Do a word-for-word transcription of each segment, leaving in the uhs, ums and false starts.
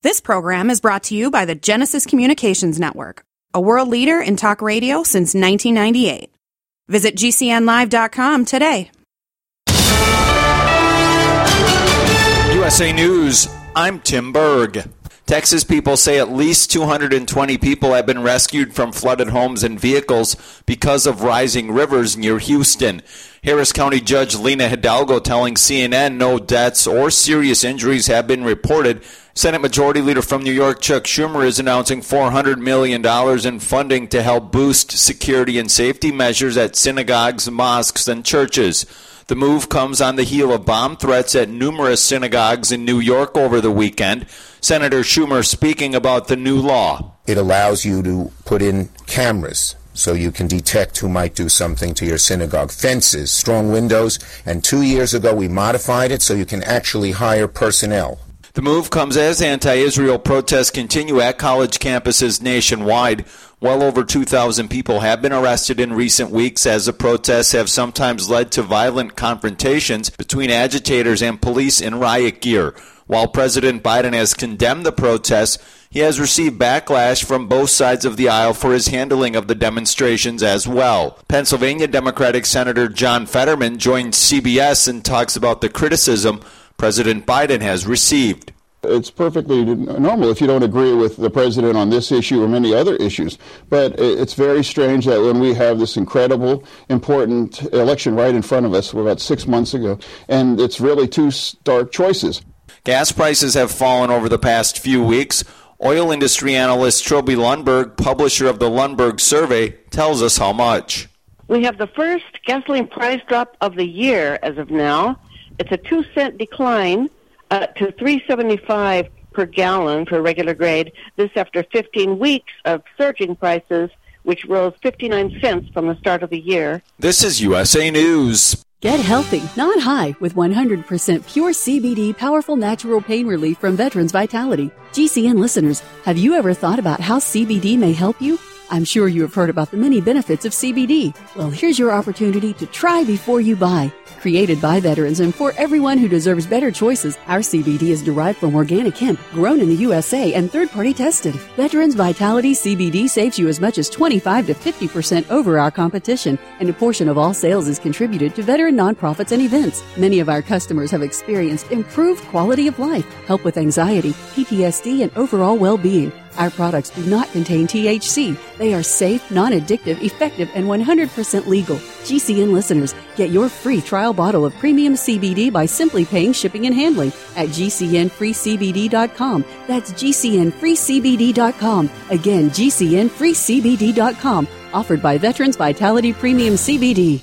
This program is brought to you by the Genesis Communications Network, a world leader in talk radio since nineteen ninety-eight. Visit G C N live dot com today. U S A News, I'm Tim Berg. Texas people say at least two hundred twenty people have been rescued from flooded homes and vehicles because of rising rivers near Houston. Harris County Judge Lena Hidalgo telling C N N no deaths or serious injuries have been reported. Senate Majority Leader from New York, Chuck Schumer, is announcing four hundred million dollars in funding to help boost security and safety measures at synagogues, mosques, and churches. The move comes on the heel of bomb threats at numerous synagogues in New York over the weekend. Senator Schumer speaking about the new law. It allows you to put in cameras so you can detect who might do something to your synagogue. Fences, strong windows, and two years ago we modified it so you can actually hire personnel. The move comes as anti-Israel protests continue at college campuses nationwide. Well over two thousand people have been arrested in recent weeks as the protests have sometimes led to violent confrontations between agitators and police in riot gear. While President Biden has condemned the protests, he has received backlash from both sides of the aisle for his handling of the demonstrations as well. Pennsylvania Democratic Senator John Fetterman joined C B S and talks about the criticism President Biden has received. It's perfectly normal if you don't agree with the president on this issue or many other issues. But it's very strange that when we have this incredible, important election right in front of us, about six months ago, and it's really two stark choices. Gas prices have fallen over the past few weeks. Oil industry analyst Trilby Lundberg, publisher of the Lundberg Survey, tells us how much. We have the first gasoline price drop of the year as of now. It's a two cent decline uh, to three seventy-five per gallon for regular grade. This after fifteen weeks of surging prices, which rose fifty-nine cents from the start of the year. This is U S A News. Get healthy, not high, with one hundred percent pure C B D powerful natural pain relief from Veterans Vitality. G C N listeners, have you ever thought about how C B D may help you? I'm sure you have heard about the many benefits of C B D. Well, here's your opportunity to try before you buy. Created by veterans and for everyone who deserves better choices, our C B D is derived from organic hemp, grown in the U S A and third-party tested. Veterans Vitality C B D saves you as much as twenty-five to fifty percent over our competition, and a portion of all sales is contributed to veteran nonprofits and events. Many of our customers have experienced improved quality of life, help with anxiety, P T S D, and overall well-being. Our products do not contain T H C. They are safe, non-addictive, effective, and one hundred percent legal. G C N listeners, get your free trial bottle of premium C B D by simply paying shipping and handling at G C N free C B D dot com. That's G C N free C B D dot com. Again, G C N free C B D dot com. Offered by Veterans Vitality Premium C B D.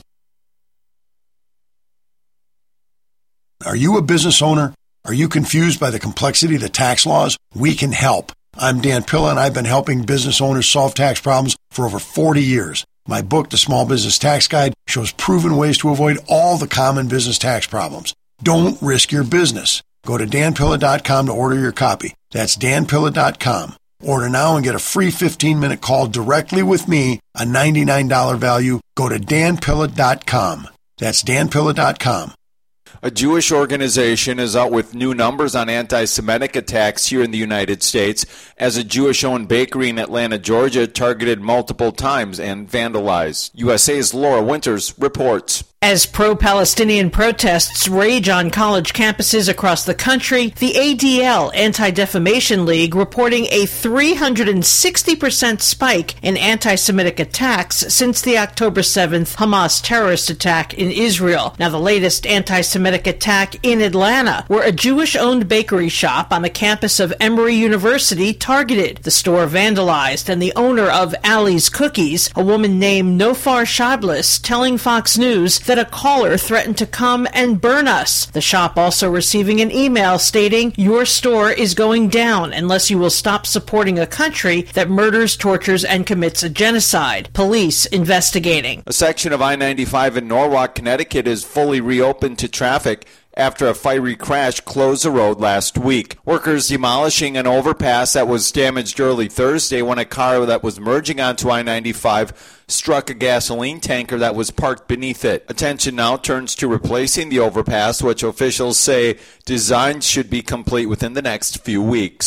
Are you a business owner? Are you confused by the complexity of the tax laws? We can help. I'm Dan Pilla, and I've been helping business owners solve tax problems for over forty years. My book, The Small Business Tax Guide, shows proven ways to avoid all the common business tax problems. Don't risk your business. Go to Dan Pilla dot com to order your copy. That's Dan Pilla dot com. Order now and get a free fifteen-minute call directly with me, a ninety-nine dollars value. Go to Dan Pilla dot com. That's Dan Pilla dot com. A Jewish organization is out with new numbers on anti-Semitic attacks here in the United States as a Jewish-owned bakery in Atlanta, Georgia, targeted multiple times and vandalized. U S A's Laura Winters reports. As pro-Palestinian protests rage on college campuses across the country, the A D L, Anti-Defamation League, reporting a three hundred sixty percent spike in anti-Semitic attacks since the October seventh Hamas terrorist attack in Israel. Now, the latest anti-Semitic attack in Atlanta, where a Jewish-owned bakery shop on the campus of Emory University targeted. The store vandalized, and the owner of Ali's Cookies, a woman named Nofar Shadlis, telling Fox News that a caller threatened to come and burn us. The shop also receiving an email stating, "Your store is going down unless you will stop supporting a country that murders, tortures, and commits a genocide." Police investigating. A section of I ninety-five in Norwalk, Connecticut is fully reopened to traffic after a fiery crash closed the road last week. Workers demolishing an overpass that was damaged early Thursday when a car that was merging onto I ninety-five struck a gasoline tanker that was parked beneath it. Attention now turns to replacing the overpass, which officials say designs should be complete within the next few weeks.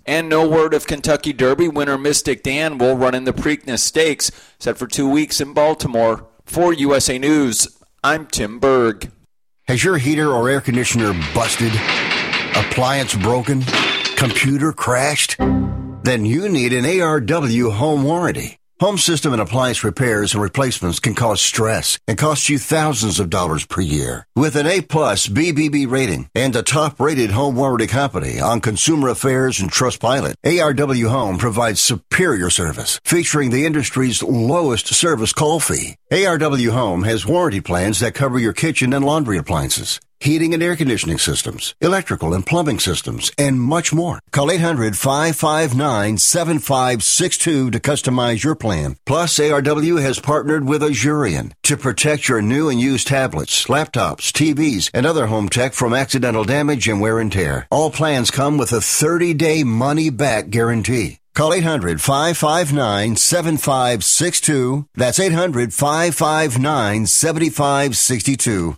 And no word if Kentucky Derby winner Mystic Dan will run in the Preakness Stakes, set for two weeks in Baltimore. For U S A News, I'm Tim Berg. Has your heater or air conditioner busted? Appliance broken? Computer crashed? Then you need an A R W home warranty. Home system and appliance repairs and replacements can cause stress and cost you thousands of dollars per year. With an A-plus B B B rating and a top-rated home warranty company on Consumer Affairs and Trustpilot, A R W Home provides superior service, featuring the industry's lowest service call fee. A R W Home has warranty plans that cover your kitchen and laundry appliances, heating and air conditioning systems, electrical and plumbing systems, and much more. Call eight hundred, five five nine, seven five six two to customize your plan. Plus, A R W has partnered with Azurion to protect your new and used tablets, laptops, T Vs, and other home tech from accidental damage and wear and tear. All plans come with a thirty-day money-back guarantee. Call eight hundred, five five nine, seven five six two. That's eight hundred, five five nine, seven five six two.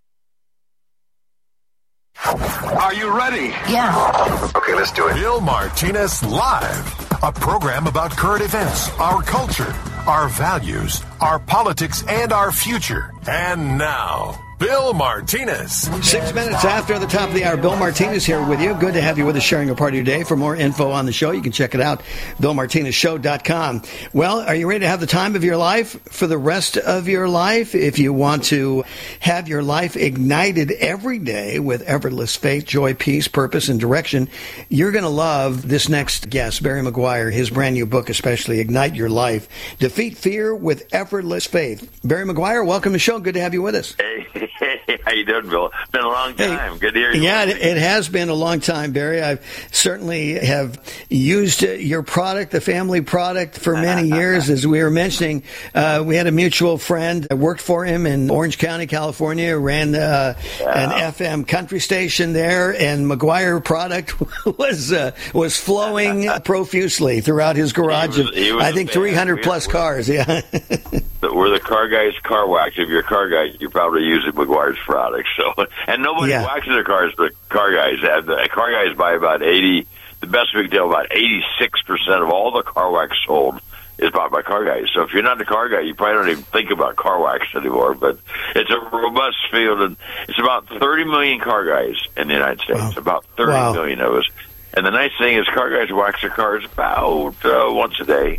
Are you ready? Yeah. Okay, let's do it. Bill Martinez Live, a program about current events, our culture, our values, our politics, and our future. And now, Bill Martinez. Six minutes after the top of the hour, Bill Martinez here with you. Good to have you with us, sharing a part of your day. For more info on the show, you can check it out, bill martinez show dot com. Well, are you ready to have the time of your life for the rest of your life? If you want to have your life ignited every day with effortless faith, joy, peace, purpose, and direction, you're going to love this next guest, Barry McGuire, his brand new book, especially, Ignite Your Life, Defeat Fear with Effortless Faith. Barry McGuire, welcome to the show. Good to have you with us. Hey. Hey, how you doing, Bill? It's been a long time. Hey, good to hear you. Yeah, it, it has been a long time, Barry. I certainly have used your product, the family product, for many years. As we were mentioning, uh, we had a mutual friend. I worked for him in Orange County, California, ran uh, yeah. an F M country station there, and McGuire product was uh, was flowing profusely throughout his garage was, of, I think, three hundred plus cars. Yeah. We're the car guy's car wax. If you're a car guy, you're probably using McGuire's products. So, and nobody yeah. waxes their cars, but car guys have. The car guys buy about eighty. The best we can tell, about eighty-six percent of all the car wax sold is bought by car guys. So, if you're not a car guy, you probably don't even think about car wax anymore. But it's a robust field, and it's about thirty million car guys in the United States. Wow. About thirty wow. million of us. And the nice thing is, car guys wax their cars about uh, once a day.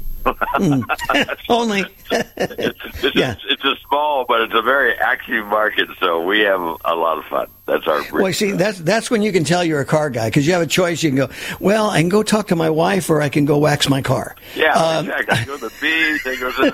mm. Only. it's, it's, yeah. a, it's a small, but it's a very active market, so we have a lot of fun. That's our. Well, see, that's that's when you can tell you're a car guy, because you have a choice. You can go, well, I can go talk to my wife, or I can go wax my car. Yeah, um, exactly. I go to the beach, I go to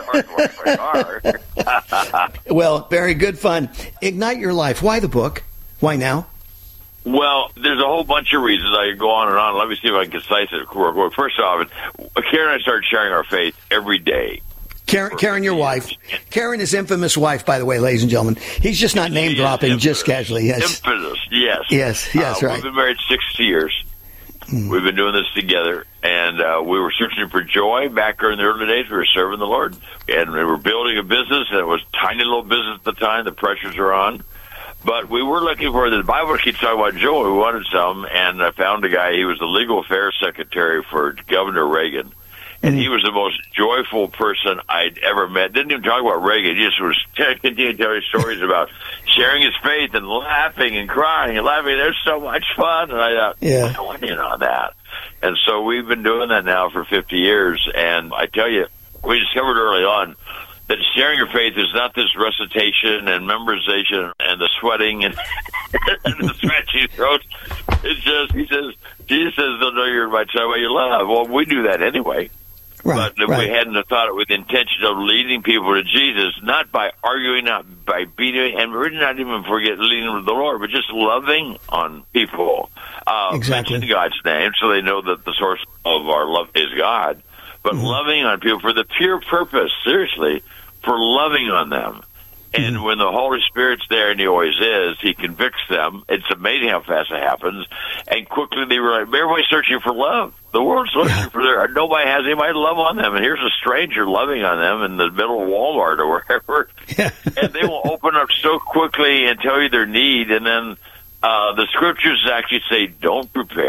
the wax my car. Well, very good fun. Ignite Your Life. Why the book? Why now? Well, there's a whole bunch of reasons. I can go on and on. Let me see if I can concise it. First off, Karen and I started sharing our faith every day. Karen, Karen, your wife. Karen is infamous wife, by the way, ladies and gentlemen. He's just not name dropping, just casually. Yes. Infamous, yes. Yes, yes, uh, right. We've been married sixty years. Mm. We've been doing this together, and uh, we were searching for joy back in the early days. We were serving the Lord, and we were building a business, and it was a tiny little business at the time. The pressures were on. But we were looking for, the Bible keeps talking about joy. We wanted some, and I found a guy. He was the legal affairs secretary for Governor Reagan, and mm-hmm. he was the most joyful person I'd ever met. Didn't even talk about Reagan. He just was continuing to tell me stories about sharing his faith and laughing and crying and laughing. There's so much fun. And I thought, yeah. I want in on that. And so we've been doing that now for fifty years, and I tell you, we discovered early on that sharing your faith is not this recitation and memorization and the sweating and, and the scratchy throat. It's just, he says, Jesus says, they'll know you're my child by your love. Well, we do that anyway. Right, but if right. we hadn't have thought it with the intention of leading people to Jesus, not by arguing, not by beating, and we're not even forget leading them to the Lord, but just loving on people. Uh, exactly. Mention God's name so they know that the source of our love is God. But mm-hmm. loving on people for the pure purpose, seriously, for loving on them. And mm-hmm. when the Holy Spirit's there, and he always is, he convicts them. It's amazing how fast it happens. And quickly they realize, everybody's searching for love. The world's looking yeah. for their, nobody has anybody to love on them. And here's a stranger loving on them in the middle of Walmart or wherever. Yeah. And they will open up so quickly and tell you their need. And then uh, the scriptures actually say, don't prepare,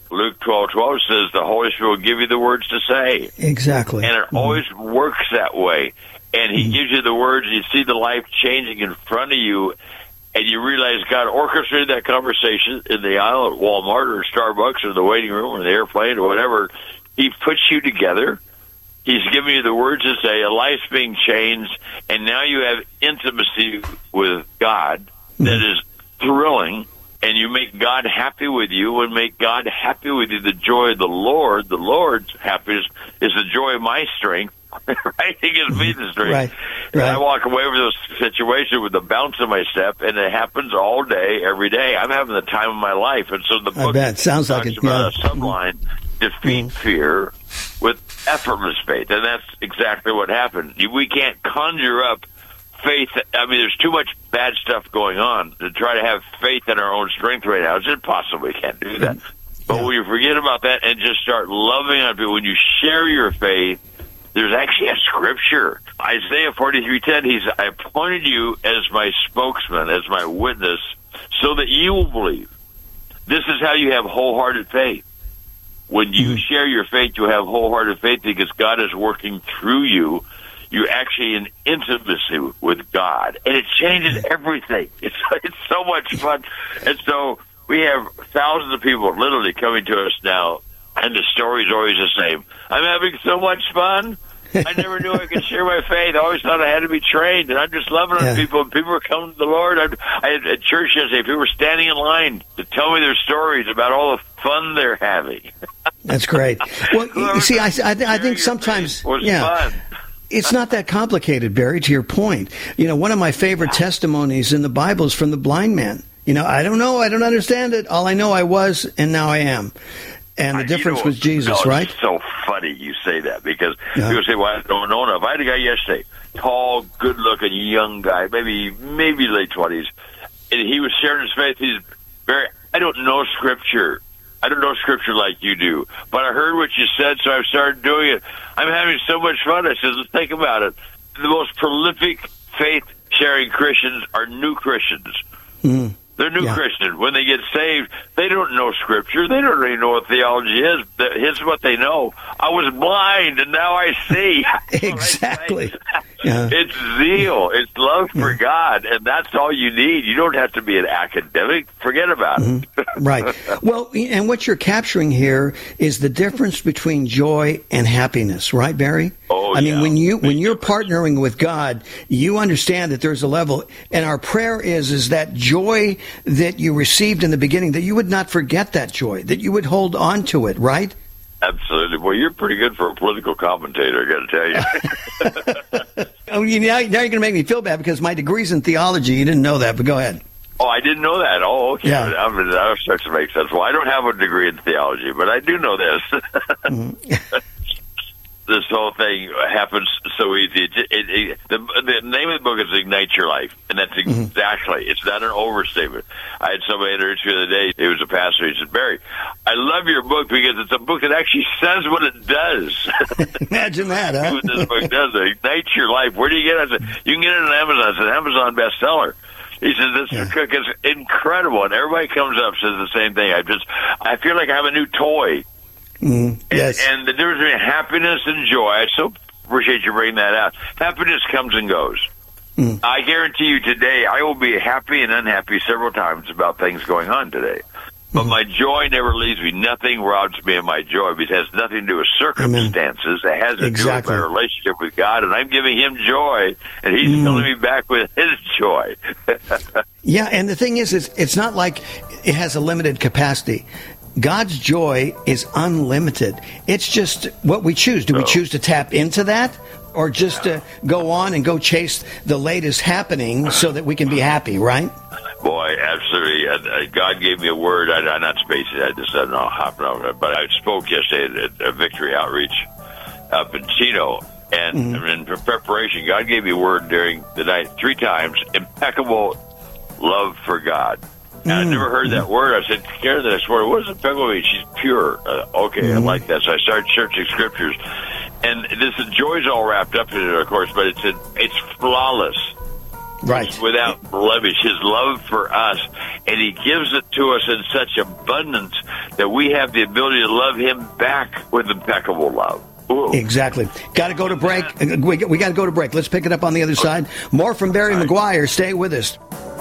Luke twelve twelve says the Holy Spirit will give you the words to say. Exactly. And it mm-hmm. always works that way. And he mm-hmm. gives you the words, and you see the life changing in front of you, and you realize God orchestrated that conversation in the aisle at Walmart or Starbucks or the waiting room or the airplane or whatever. He puts you together. He's giving you the words to say, a life's being changed, and now you have intimacy with God that is thrilling, and you make God happy with you, and make God happy with you. The joy of the Lord, the Lord's happiness is the joy of my strength, right? He gives me the strength. Right. And right. I walk away from this situation with the bounce in my step, and it happens all day, every day. I'm having the time of my life, and so the book I bet. Sounds talks like it, about yeah. a subline, defeat mm-hmm. fear with effortless faith, and that's exactly what happened. We can't conjure up faith. I mean, there's too much bad stuff going on to try to have faith in our own strength right now. It's impossible. We can't do that. But when you forget about that and just start loving on people, when you share your faith, there's actually a scripture. Isaiah forty-three ten, he's, I appointed you as my spokesman, as my witness, so that you will believe. This is how you have wholehearted faith. When you mm-hmm. share your faith, you have wholehearted faith because God is working through you. You're actually in intimacy with God, and it changes everything. It's it's so much fun. And so we have thousands of people literally coming to us now, and the story's always the same. I'm having so much fun. I never knew I could share my faith. I always thought I had to be trained, and I'm just loving yeah. on people. And people are coming to the Lord. I, I had at church yesterday, people were standing in line to tell me their stories about all the fun they're having. That's great. Well, you see, I, I, I think sometimes, yeah, fun. It's not that complicated, Barry, to your point. You know, one of my favorite testimonies in the Bible is from the blind man. You know, I don't know, I don't understand it. All I know, I was, and now I am. And the uh, difference you know, was Jesus, no, right? It's so funny you say that because yeah. people say, well, I don't know enough. I had a guy yesterday, tall, good-looking, young guy, maybe maybe late twenties, and he was sharing his faith. He's very, I don't know Scripture. I don't know Scripture like you do, but I heard what you said, so I've started doing it. I'm having so much fun. I said, let's think about it. The most prolific faith-sharing Christians are new Christians. Mm. They're new yeah. Christians. When they get saved, they don't know Scripture. They don't even know what theology is. Here's what they know. I was blind, and now I see. Exactly. Yeah. It's zeal. It's love for yeah. God, and that's all you need. You don't have to be an academic. Forget about mm-hmm. it. Right. Well, and what you're capturing here is the difference between joy and happiness, right, Barry? Oh, I mean, yeah. when you when Big you're difference. partnering with God, you understand that there's a level, and our prayer is is that joy that you received in the beginning, that you would not forget that joy, that you would hold on to it, right? Absolutely. Well, you're pretty good for a political commentator, I got to tell you. oh, you now, now you're going to make me feel bad because my degree's in theology. You didn't know that, but go ahead. Oh, I didn't know that. Oh, okay. Yeah. I mean, that starts to make sense. Well, I don't have a degree in theology, but I do know this. mm-hmm. This whole thing happens so easy. It, it, it, the, the name of the book is Ignite Your Life, and that's exactly, mm-hmm. it's not an overstatement. I had somebody introduce me the other day. He was a pastor. He said, Barry, I love your book because it's a book that actually says what it does. Imagine that, huh? What this book does, Ignite Your Life. Where do you get it? I said, you can get it on Amazon. It's an Amazon bestseller. He says, this yeah. book is incredible, and everybody comes up and says the same thing. I just, I feel like I have a new toy. Mm, yes. And, and the difference between happiness and joy, I so appreciate you bringing that out. Happiness comes and goes. Mm. I guarantee you today I will be happy and unhappy several times about things going on today. But mm. my joy never leaves me. Nothing robs me of my joy because it has nothing to do with circumstances. Amen. It has to exactly. do with my relationship with God, and I'm giving Him joy, and He's mm. filling me back with His joy. Yeah, and the thing is, is, it's not like it has a limited capacity. God's joy is unlimited. It's just what we choose. Do we choose to tap into that or just to go on and go chase the latest happening so that we can be happy, right? Boy, absolutely. Uh, God gave me a word. I, I'm not spacing. I just don't know how, but I spoke yesterday at a Victory Outreach up in Chino. And mm-hmm. in preparation, God gave me a word during the night three times, impeccable love for God. And I never heard that word. I said, Karen, that I swore, what does impeccable mean? She's pure. Uh, okay, mm-hmm. I like that. So I started searching scriptures. And this joy's all wrapped up in it, of course, but it's a, it's flawless. Right. without blemish, his love for us, and he gives it to us in such abundance that we have the ability to love him back with impeccable love. Ooh. Exactly. Got to go to break. We, we got to go to break. Let's pick it up on the other side. More from Barry right. McGuire. Stay with us.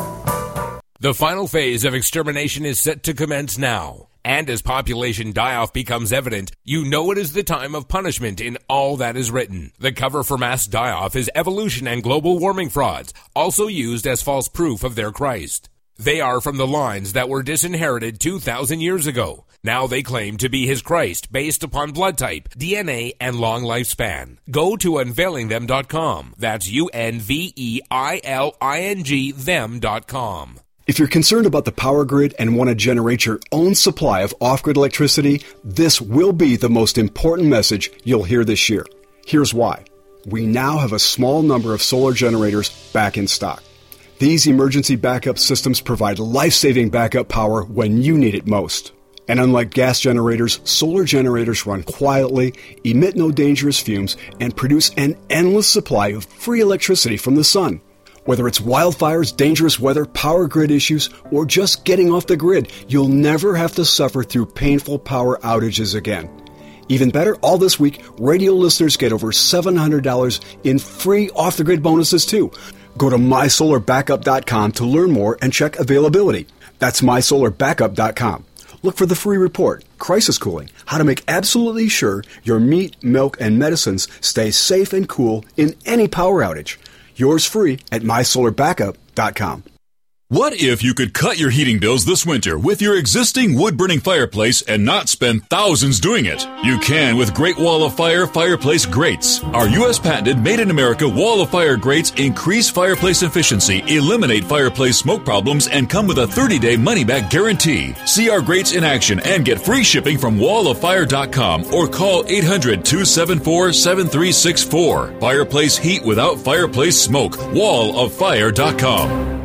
The final phase of extermination is set to commence now. And as population die-off becomes evident, you know it is the time of punishment in all that is written. The cover for mass die-off is evolution and global warming frauds, also used as false proof of their Christ. They are from the lines that were disinherited two thousand years ago. Now they claim to be his Christ based upon blood type, D N A, and long lifespan. Go to unveiling them dot com. That's U N V E I L I N G them dot com. If you're concerned about the power grid and want to generate your own supply of off-grid electricity, this will be the most important message you'll hear this year. Here's why. We now have a small number of solar generators back in stock. These emergency backup systems provide life-saving backup power when you need it most. And unlike gas generators, solar generators run quietly, emit no dangerous fumes, and produce an endless supply of free electricity from the sun. Whether it's wildfires, dangerous weather, power grid issues, or just getting off the grid, you'll never have to suffer through painful power outages again. Even better, all this week, radio listeners get over seven hundred dollars in free off-the-grid bonuses too. Go to my solar backup dot com to learn more and check availability. That's my solar backup dot com. Look for the free report, Crisis Cooling, how to make absolutely sure your meat, milk, and medicines stay safe and cool in any power outage. Yours free at my solar backup dot com. What if you could cut your heating bills this winter with your existing wood-burning fireplace and not spend thousands doing it? You can with Great Wall of Fire fireplace grates. Our U S patented made-in-America Wall of Fire grates increase fireplace efficiency, eliminate fireplace smoke problems, and come with a thirty-day money-back guarantee. See our grates in action and get free shipping from wall of fire dot com or call eight hundred, two seven four, seven three six four. Fireplace heat without fireplace smoke. wall of fire dot com.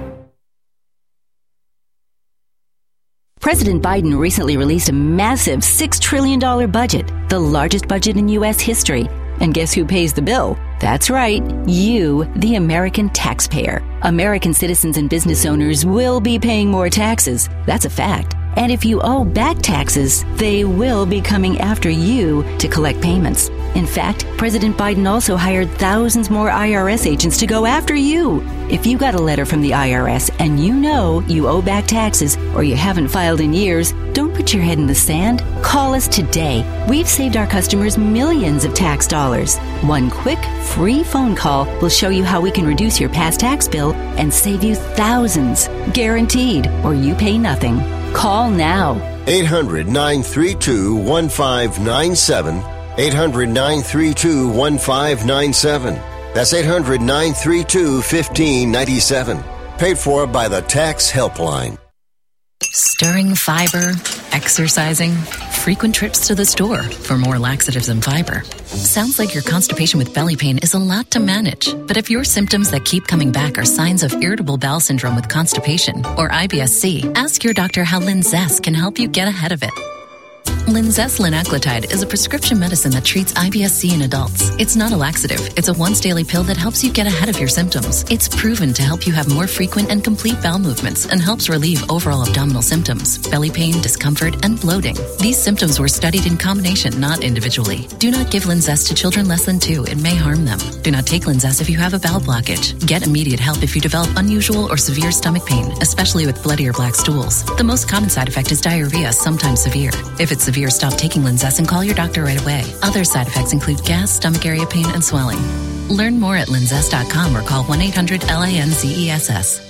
President Biden recently released a massive six trillion dollars budget, the largest budget in U S history. And guess who pays the bill? That's right, you, the American taxpayer. American citizens and business owners will be paying more taxes. That's a fact. And if you owe back taxes, they will be coming after you to collect payments. In fact, President Biden also hired thousands more I R S agents to go after you. If you got a letter from the I R S and you know you owe back taxes or you haven't filed in years, don't put your head in the sand. Call us today. We've saved our customers millions of tax dollars. One quick, free phone call will show you how we can reduce your past tax bill and save you thousands. Guaranteed, or you pay nothing. Call now. eight hundred, nine three two, one five nine seven. eight hundred, nine three two, one five nine seven. That's eight hundred, nine three two, one five nine seven. Paid for by the Tax Helpline. Stirring fiber, exercising, frequent trips to the store for more laxatives and fiber. Sounds like your constipation with belly pain is a lot to manage. But if your symptoms that keep coming back are signs of irritable bowel syndrome with constipation or I B S C, ask your doctor how Linzess can help you get ahead of it. Linzess linaclotide is a prescription medicine that treats I B S C in adults. It's not a laxative. It's a once-daily pill that helps you get ahead of your symptoms. It's proven to help you have more frequent and complete bowel movements and helps relieve overall abdominal symptoms, belly pain, discomfort, and bloating. These symptoms were studied in combination, not individually. Do not give Linzess to children less than two. It may harm them. Do not take Linzess if you have a bowel blockage. Get immediate help if you develop unusual or severe stomach pain, especially with bloody or black stools. The most common side effect is diarrhea, sometimes severe. If it's severe, stop taking Linzess and call your doctor right away. Other side effects include gas, stomach area pain, and swelling. Learn more at linzess dot com or call one eight hundred L I N Z E S S.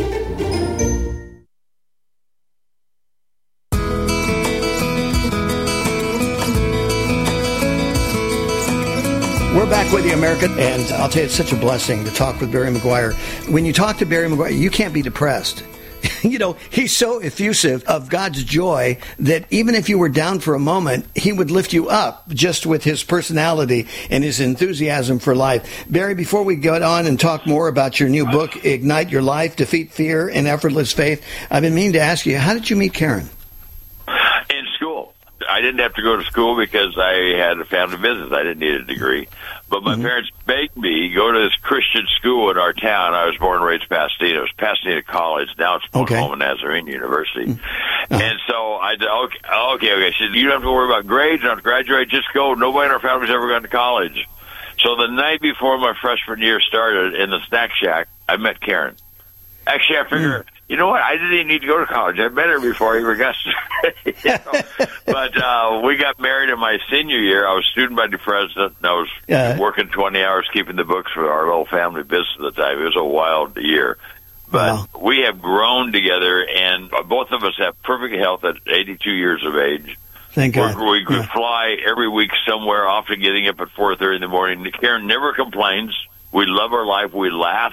We're back with you, America, and I'll tell you, it's such a blessing to talk with Barry McGuire. When you talk to Barry McGuire, you can't be depressed. You know, he's so effusive of God's joy that even if you were down for a moment, he would lift you up just with his personality and his enthusiasm for life. Barry, before we go on and talk more about your new book, Ignite Your Life, Defeat Fear and Effortless Faith, I've been meaning to ask you, how did you meet Karen? In school. I didn't have to go to school because I had a family business. I didn't need a degree. But my mm-hmm. parents begged me to go to this Christian school in our town. I was born and raised Pasadena. It was Pasadena College. Now it's Oklahoma okay. Nazarene University. Mm-hmm. Uh-huh. And so I said, okay, okay, okay. She said, you don't have to worry about grades. You don't have to graduate. Just go. Nobody in our family's ever gone to college. So the night before my freshman year started in the snack shack, I met Karen. Actually, I figured, mm. you know what? I didn't even need to go to college. I met her before I even got started. You know? But uh, we got married in my senior year. I was student body president, and I was uh, working twenty hours keeping the books for our little family business at the time. It was a wild year. But wow. we have grown together, and both of us have perfect health at eighty-two years of age. Thank God. We yeah. fly every week somewhere, often getting up at four thirty in the morning. Karen never complains. We love our life. We laugh.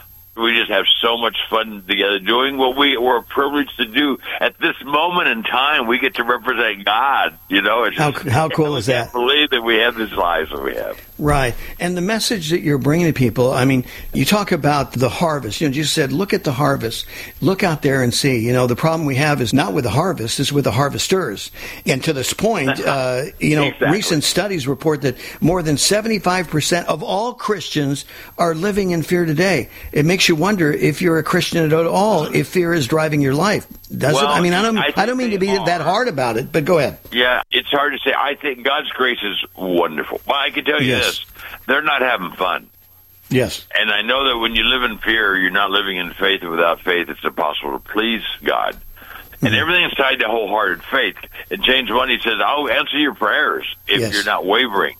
We just have so much fun together doing what we were privileged to do. At this moment in time, we get to represent God. You know, it's how, just, how cool is I that? can't believe that we have these lives that we have. Right. And the message that you're bringing to people, I mean, you talk about the harvest. You know, you said, look at the harvest. Look out there and see. You know, the problem we have is not with the harvest, it's with the harvesters. And to this point, uh, you know, exactly. recent studies report that more than seventy-five percent of all Christians are living in fear today. It makes you wonder if you're a Christian at all, if fear is driving your life. Does well, it? I mean, I don't, I, I don't mean to be are. that hard about it, but go ahead. Yeah, it's hard to say. I think God's grace is wonderful. Well, I can tell you yes. this. They're not having fun. Yes. And I know that when you live in fear, you're not living in faith, and without faith, it's impossible to please God. Mm-hmm. And everything is tied to wholehearted faith. In James one, he says, I'll answer your prayers if yes. you're not wavering.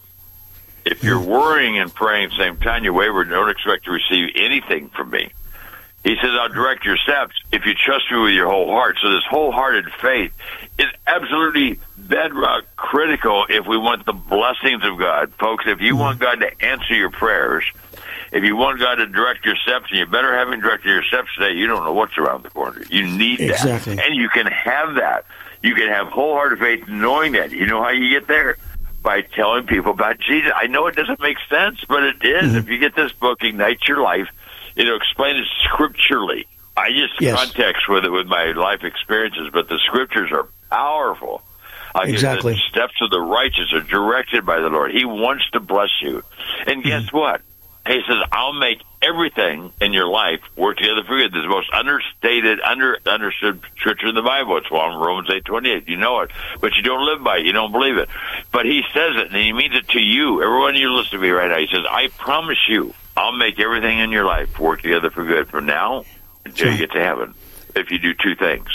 If you're mm-hmm. worrying and praying at the same time, you waver, don't expect to receive anything from me. He says, I'll direct your steps if you trust me with your whole heart. So this wholehearted faith is absolutely bedrock critical if we want the blessings of God. Folks, if you mm-hmm. want God to answer your prayers, if you want God to direct your steps, and you better have him direct your steps today, you don't know what's around the corner. You need that. Exactly. And you can have that. You can have wholehearted faith knowing that. You know how you get there? By telling people about Jesus. I know it doesn't make sense, but it is. Mm-hmm. If you get this book, Ignite Your Life, it'll explain it scripturally. I just yes. context with it with my life experiences, but the scriptures are powerful. Like exactly. The steps of the righteous are directed by the Lord. He wants to bless you. And guess mm-hmm. what? He says, I'll make everything in your life work together for good. This is the most understated, under understood scripture in the Bible. It's well in Romans eight twenty-eight. You know it, but you don't live by it. You don't believe it. But he says it, and he means it to you. Everyone you listen to me right now, he says, I promise you, I'll make everything in your life work together for good from now until you get to heaven. If you do two things.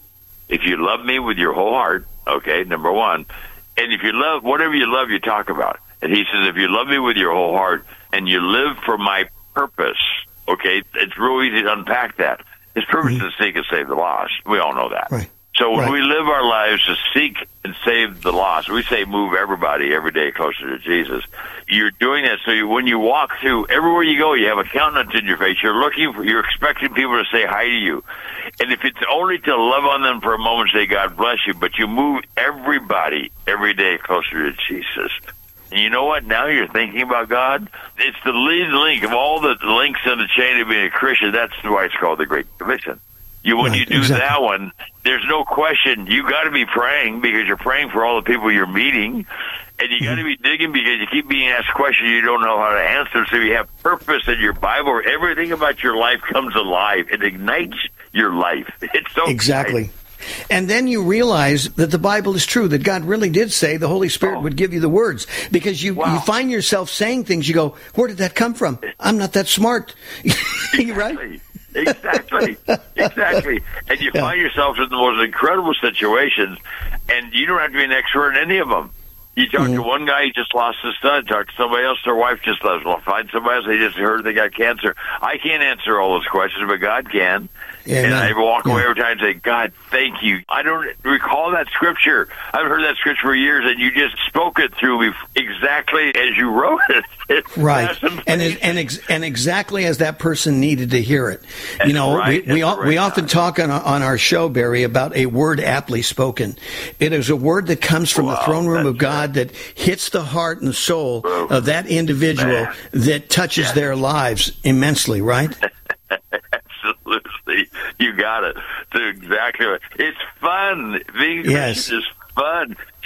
If you love me with your whole heart, okay, number one, and if you love, whatever you love, you talk about. And he says, if you love me with your whole heart and you live for my purpose, okay, it's real easy to unpack that. His purpose mm-hmm. is to seek and save the lost. We all know that. Right. So when right. we live our lives to seek and save the lost, we say move everybody every day closer to Jesus. You're doing that so you, when you walk through, everywhere you go, you have a countenance in your face. You're looking for, you're expecting people to say hi to you. And if it's only to love on them for a moment, say God bless you, but you move everybody every day closer to Jesus. And you know what? Now you're thinking about God. It's the lead link of all the links in the chain of being a Christian. That's why it's called the Great Commission. You, when right, you do exactly. that one, there's no question. You got to be praying because you're praying for all the people you're meeting, and you mm-hmm. got to be digging because you keep being asked questions you don't know how to answer. So you have purpose in your Bible. Everything about your life comes alive. It ignites your life. It's so exactly. exciting. And then you realize that the Bible is true, that God really did say the Holy Spirit oh. would give you the words. Because you, wow. you find yourself saying things, you go, where did that come from? I'm not that smart. Exactly. Right? Exactly. Exactly. And you yeah. find yourself in the most incredible situations, and you don't have to be an expert in any of them. You talk mm-hmm. to one guy, he just lost his son. Talk to somebody else, their wife just lost. Well, find somebody else, they just heard they got cancer. I can't answer all those questions, but God can. Yeah, and no. I walk away yeah. every time and say, God, thank you. I don't recall that scripture. I've heard that scripture for years, and you just spoke it through me exactly as you wrote it. It's right. And it, and ex- and exactly as that person needed to hear it. That's you know, right. we we, all, right we often talk on, on our show, Barry, about a word aptly spoken. It is a word that comes from wow, the throne room of God right. that hits the heart and soul oh, of that individual man. that touches yeah. their lives immensely, right? Absolutely. You got it. That's exactly right. It's fun. Being yes. Christian is fun.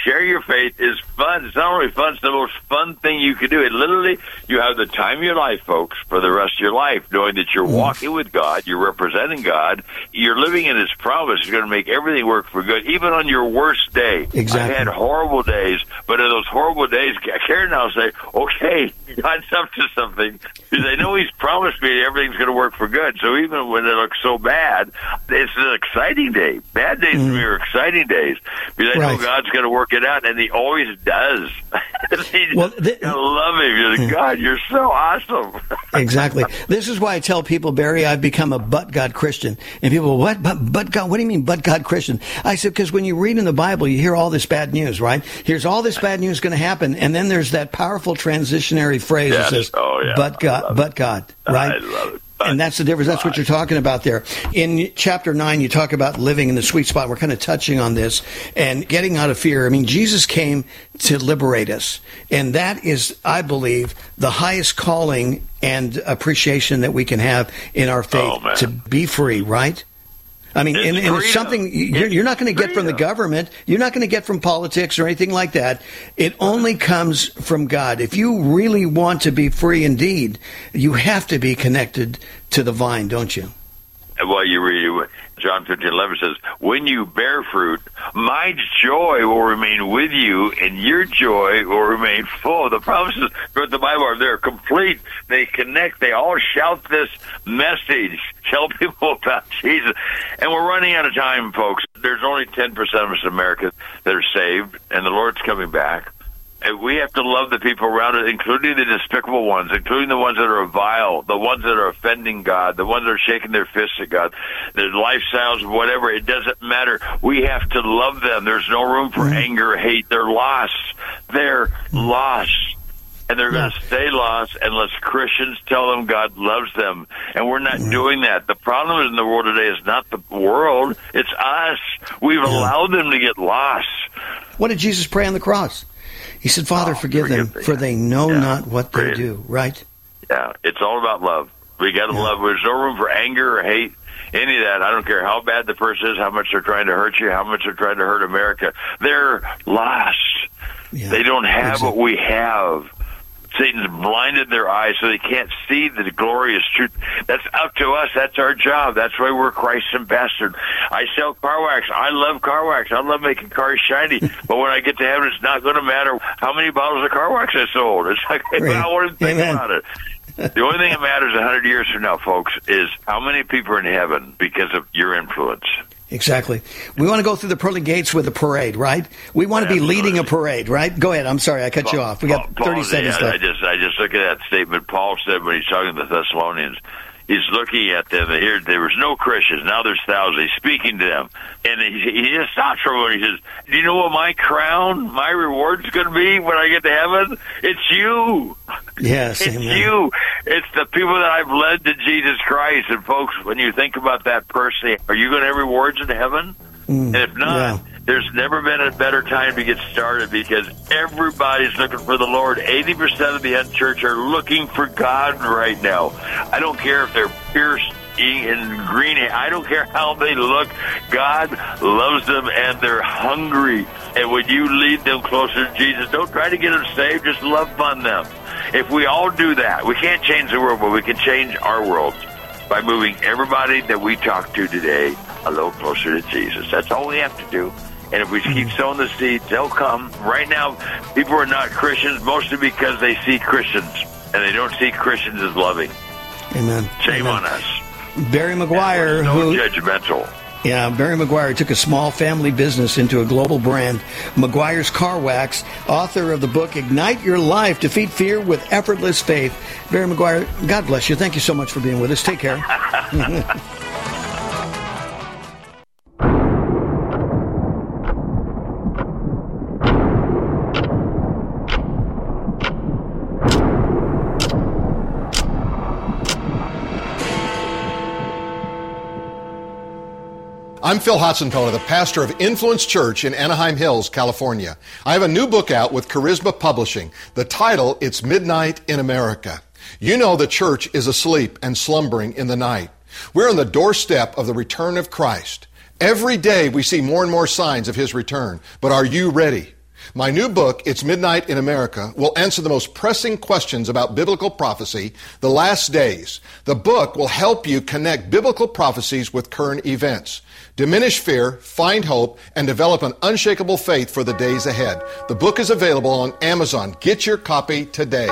Share your faith is fun. It's not only fun, it's the most fun thing you can do. It literally, you have the time of your life, folks, for the rest of your life, knowing that you're walking with God, you're representing God, you're living in His promise. He's going to make everything work for good, even on your worst day. Exactly. I've had horrible days, but in those horrible days, Karen and I'll say, okay, God's up to something, because I know He's promised me everything's going to work for good. So even when it looks so bad, it's an exciting day. Bad days mm. to me are exciting days, because I right. know God's going to work it out, and He always does. he, well, the, I love Him. You're like, God, you're so awesome. Exactly. This is why I tell people, Barry, I've become a but God Christian. And people, what? But, but God, what do you mean, but God Christian? I said, because when you read in the Bible, you hear all this bad news, right? Here's all this bad news going to happen, and then there's that powerful transitionary phrase yes. that says, oh, yeah. but God, but God, right? I love it. And that's the difference. That's what you're talking about there. In chapter nine, you talk about living in the sweet spot. We're kind of touching on this and getting out of fear. I mean, Jesus came to liberate us. And that is, I believe, the highest calling and appreciation that we can have in our faith, oh, to be free, right? I mean, it's and, and it's something you're, you're not going to get from the government. You're not going to get from politics or anything like that. It only comes from God. If you really want to be free indeed, you have to be connected to the vine, don't you? Well, you read John fifteen eleven says, when you bear fruit, my joy will remain with you, and your joy will remain full. The promises of the Bible are there, complete. They connect. They all shout this message. Tell people about Jesus. And we're running out of time, folks. There's only ten percent of us in America that are saved, and the Lord's coming back. And we have to love the people around us, including the despicable ones, including the ones that are vile, the ones that are offending God, the ones that are shaking their fists at God, their lifestyles, whatever. It doesn't matter. We have to love them. There's no room for anger, hate. They're lost. They're lost. And they're going to stay lost unless Christians tell them God loves them. And we're not doing that. The problem in the world today is not the world. It's us. We've allowed them to get lost. What did Jesus pray on the cross? He said, Father, oh, forgive, forgive them, for they know yeah. not what they do, right? Yeah, it's all about love. We got to yeah. love. There's no room for anger or hate, any of that. I don't care how bad the person is, how much they're trying to hurt you, how much they're trying to hurt America. They're lost. Yeah. They don't have exactly. what we have. Satan's blinded their eyes so they can't see the glorious truth. That's up to us. That's our job. That's why we're Christ's ambassador. I sell car wax. I love car wax. I love making cars shiny. But when I get to heaven, it's not going to matter how many bottles of car wax I sold. It's like, right. I want to think Amen. about it. The only thing that matters a hundred years from now, folks, is how many people are in heaven because of your influence. Exactly. We want to go through the pearly gates with a parade, right? We want to be leading a parade, right? Go ahead. I'm sorry, I cut Paul, you off. We got Paul, thirty seconds yeah, left. I just, I just look at that statement Paul said when he's talking to the Thessalonians. He's looking at them. Here, there was no Christians. Now there's thousands. He's speaking to them. And he, he just stops for a moment. He says, do you know what my crown, my reward's going to be when I get to heaven? It's you. Yes, it's amen. you. It's the people that I've led to Jesus Christ. And folks, when you think about that person, are you going to have rewards in heaven? Mm, and if not, yeah. there's never been a better time to get started, because everybody's looking for the Lord. eighty percent of the unchurched are looking for God right now. I don't care if they're pierced in green. I don't care how they look. God loves them, and they're hungry. And when you lead them closer to Jesus, don't try to get them saved. Just love on them. If we all do that, we can't change the world, but we can change our world by moving everybody that we talk to today a little closer to Jesus. That's all we have to do. And if we keep sowing the seeds, they'll come. Right now, people are not Christians, mostly because they see Christians, and they don't see Christians as loving. Amen. Shame Amen. on us. Barry McGuire, no who judgmental. Yeah, Barry McGuire took a small family business into a global brand. McGuire's Car Wax, author of the book Ignite Your Life, Defeat Fear with Effortless Faith. Barry McGuire, God bless you. Thank you so much for being with us. Take care. I'm Phil Hotzenpella, the pastor of Influence Church in Anaheim Hills, California. I have a new book out with Charisma Publishing. The title, It's Midnight in America. You know the church is asleep and slumbering in the night. We're on the doorstep of the return of Christ. Every day we see more and more signs of His return. But are you ready? My new book, It's Midnight in America, will answer the most pressing questions about biblical prophecy, the last days. The book will help you connect biblical prophecies with current events, diminish fear, find hope, and develop an unshakable faith for the days ahead. The book is available on Amazon. Get your copy today.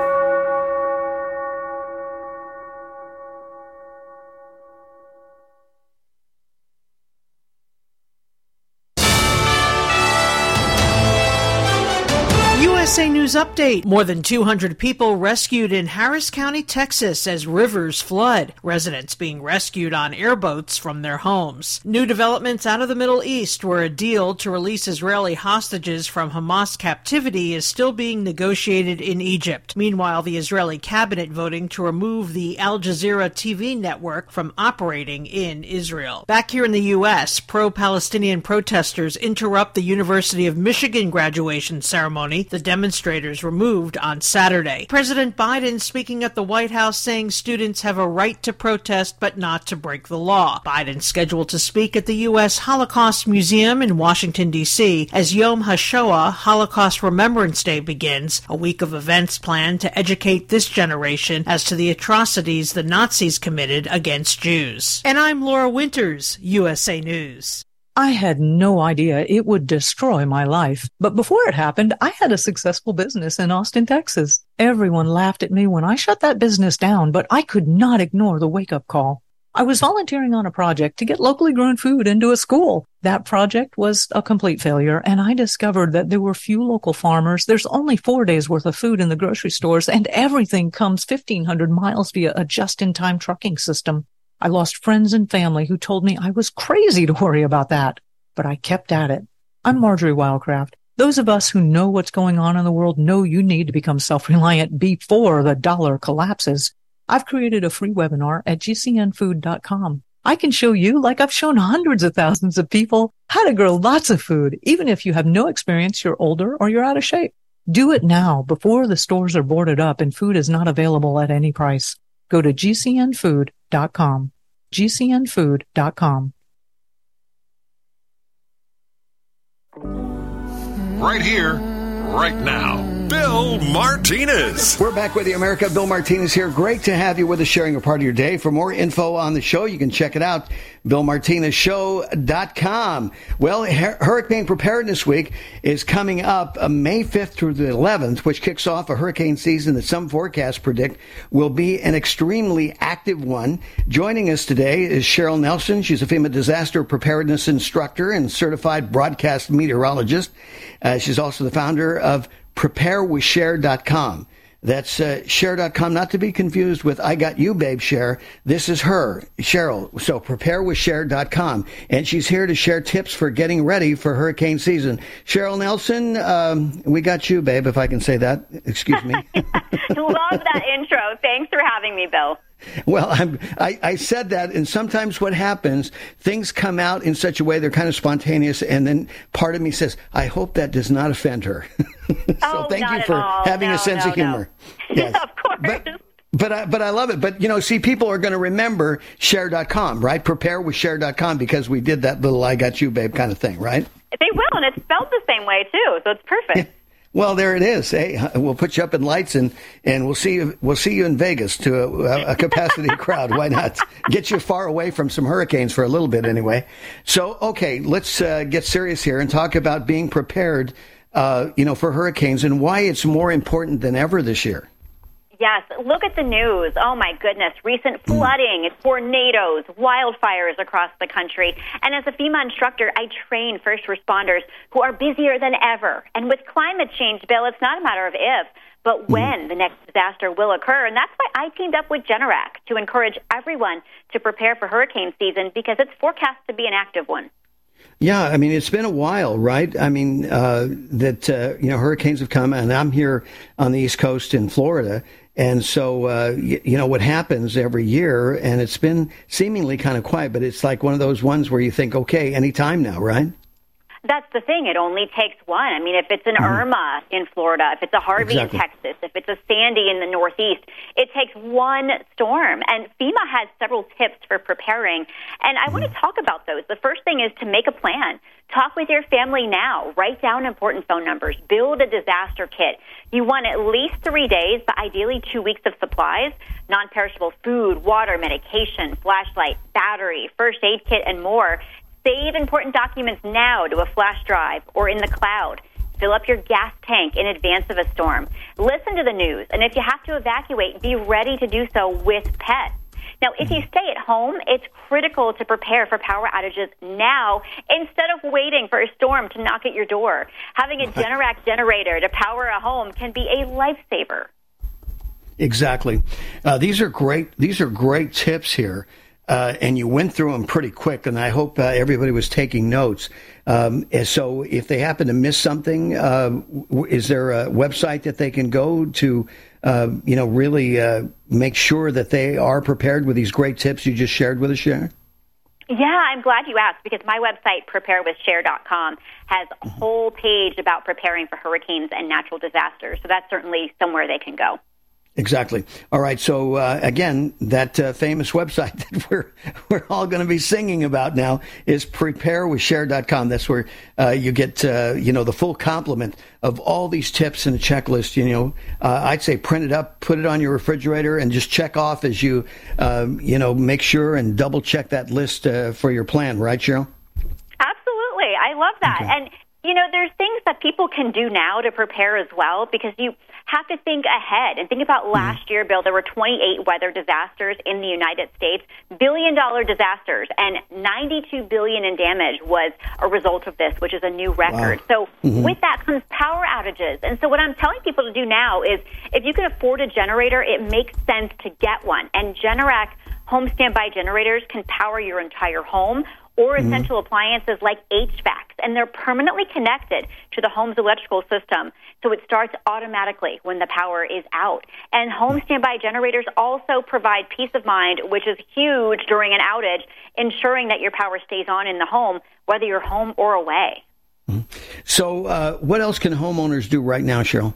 U S A News Update. More than two hundred people rescued in Harris County, Texas as rivers flood. Residents being rescued on airboats from their homes. New developments out of the Middle East, where a deal to release Israeli hostages from Hamas captivity is still being negotiated in Egypt. Meanwhile, the Israeli cabinet voting to remove the Al Jazeera T V network from operating in Israel. Back here in the U S, pro-Palestinian protesters interrupt the University of Michigan graduation ceremony. The demonstrators removed on Saturday. President Biden speaking at the White House saying students have a right to protest but not to break the law. Biden scheduled to speak at the U S Holocaust Museum in Washington, D C as Yom HaShoah, Holocaust Remembrance Day, begins, a week of events planned to educate this generation as to the atrocities the Nazis committed against Jews. And I'm Laura Winters, U S A News. I had no idea it would destroy my life. But before it happened, I had a successful business in Austin, Texas. Everyone laughed at me when I shut that business down, but I could not ignore the wake-up call. I was volunteering on a project to get locally grown food into a school. That project was a complete failure, and I discovered that there were few local farmers. There's only four days worth of food in the grocery stores, and everything comes fifteen hundred miles via a just-in-time trucking system. I lost friends and family who told me I was crazy to worry about that, but I kept at it. I'm Marjorie Wildcraft. Those of us who know what's going on in the world know you need to become self-reliant before the dollar collapses. I've created a free webinar at G C N food dot com. I can show you, like I've shown hundreds of thousands of people, how to grow lots of food, even if you have no experience, you're older, or you're out of shape. Do it now before the stores are boarded up and food is not available at any price. Go to G C N food dot com. G C N food dot com. Right here, right now. Bill Martinez. We're back with you, America. Bill Martinez here. Great to have you with us, sharing a part of your day. For more info on the show, you can check it out, Bill Martinez Show dot com. Well, Hur- Hurricane Preparedness Week is coming up uh, May fifth through the eleventh, which kicks off a hurricane season that some forecasts predict will be an extremely active one. Joining us today is Cheryl Nelson. She's a FEMA disaster preparedness instructor and certified broadcast meteorologist. Uh, she's also the founder of prepare with share dot com. That's uh, share dot com, not to be confused with I Got You, Babe, Share. This is her, Cheryl. So prepare with share dot com. And she's here to share tips for getting ready for hurricane season. Cheryl Nelson, um, we got you, babe, if I can say that. Excuse me. Love that intro. Thanks for having me, Bill. Well, I'm, I, I said that, and sometimes what happens, things come out in such a way they're kind of spontaneous, and then part of me says, I hope that does not offend her. so oh, thank not you for at all. having no, a sense no, of humor. No. Yes. Of course. But, but, I, but I love it. But, you know, see, people are going to remember share dot com, right? prepare with share dot com, because we did that little I Got You, Babe kind of thing, right? They will, and it's spelled the same way, too, so it's perfect. Well, there it is. Hey, we'll put you up in lights, and, and we'll see you. We'll see you in Vegas to a, a capacity crowd. Why not? Get you far away from some hurricanes for a little bit, anyway. So, okay, let's uh, get serious here and talk about being prepared, uh, you know, for hurricanes and why it's more important than ever this year. Yes, look at the news. Oh, my goodness. Recent flooding, tornadoes, wildfires across the country. And as a FEMA instructor, I train first responders who are busier than ever. And with climate change, Bill, it's not a matter of if, but when the next disaster will occur. And that's why I teamed up with Generac to encourage everyone to prepare for hurricane season, because it's forecast to be an active one. Yeah, I mean, it's been a while, right? I mean, uh, that, uh, you know, hurricanes have come, and I'm here on the East Coast in Florida. And so, uh, you, you know, what happens every year, and it's been seemingly kind of quiet, but it's like one of those ones where you think, okay, any time now, right? That's the thing. It only takes one. I mean, if it's an mm-hmm. Irma in Florida, if it's a Harvey exactly. in Texas, if it's a Sandy in the Northeast, it takes one storm. And FEMA has several tips for preparing. And I mm-hmm. want to talk about those. The first thing is to make a plan. Talk with your family now. Write down important phone numbers. Build a disaster kit. You want at least three days, but ideally two weeks of supplies, non-perishable food, water, medication, flashlight, battery, first aid kit, and more. Save important documents now to a flash drive or in the cloud. Fill up your gas tank in advance of a storm. Listen to the news, and if you have to evacuate, be ready to do so with pets. Now, if you stay at home, it's critical to prepare for power outages now instead of waiting for a storm to knock at your door. Having a Generac generator to power a home can be a lifesaver. Exactly. Uh, these are great. These are great tips here. Uh, and you went through them pretty quick, and I hope uh, everybody was taking notes. Um, so if they happen to miss something, uh, is there a website that they can go to, uh, you know, really uh, make sure that they are prepared with these great tips you just shared with us, Sharon? Yeah, I'm glad you asked, because my website, prepare with share dot com, has a whole page about preparing for hurricanes and natural disasters. So that's certainly somewhere they can go. Exactly. All right. So, uh, again, that uh, famous website that we're we're all going to be singing about now is prepare with share dot com. That's where uh, you get, uh, you know, the full complement of all these tips and a checklist. You know, uh, I'd say print it up, put it on your refrigerator, and just check off as you, um, you know, make sure and double check that list uh, for your plan. Right, Cheryl? Absolutely. I love that. Okay. And, you know, there's things that people can do now to prepare as well, because you have to think ahead and think about last year, Bill. There were twenty-eight weather disasters in the United States, billion dollar disasters, and ninety-two billion in damage was a result of this, which is a new record. Wow. So mm-hmm. with that comes power outages. And so what I'm telling people to do now is, if you can afford a generator, it makes sense to get one. And Generac home standby generators can power your entire home or essential mm-hmm. appliances like H V A Cs, and they're permanently connected to the home's electrical system, so it starts automatically when the power is out. And home standby generators also provide peace of mind, which is huge during an outage, ensuring that your power stays on in the home, whether you're home or away. Mm-hmm. So uh, what else can homeowners do right now, Cheryl?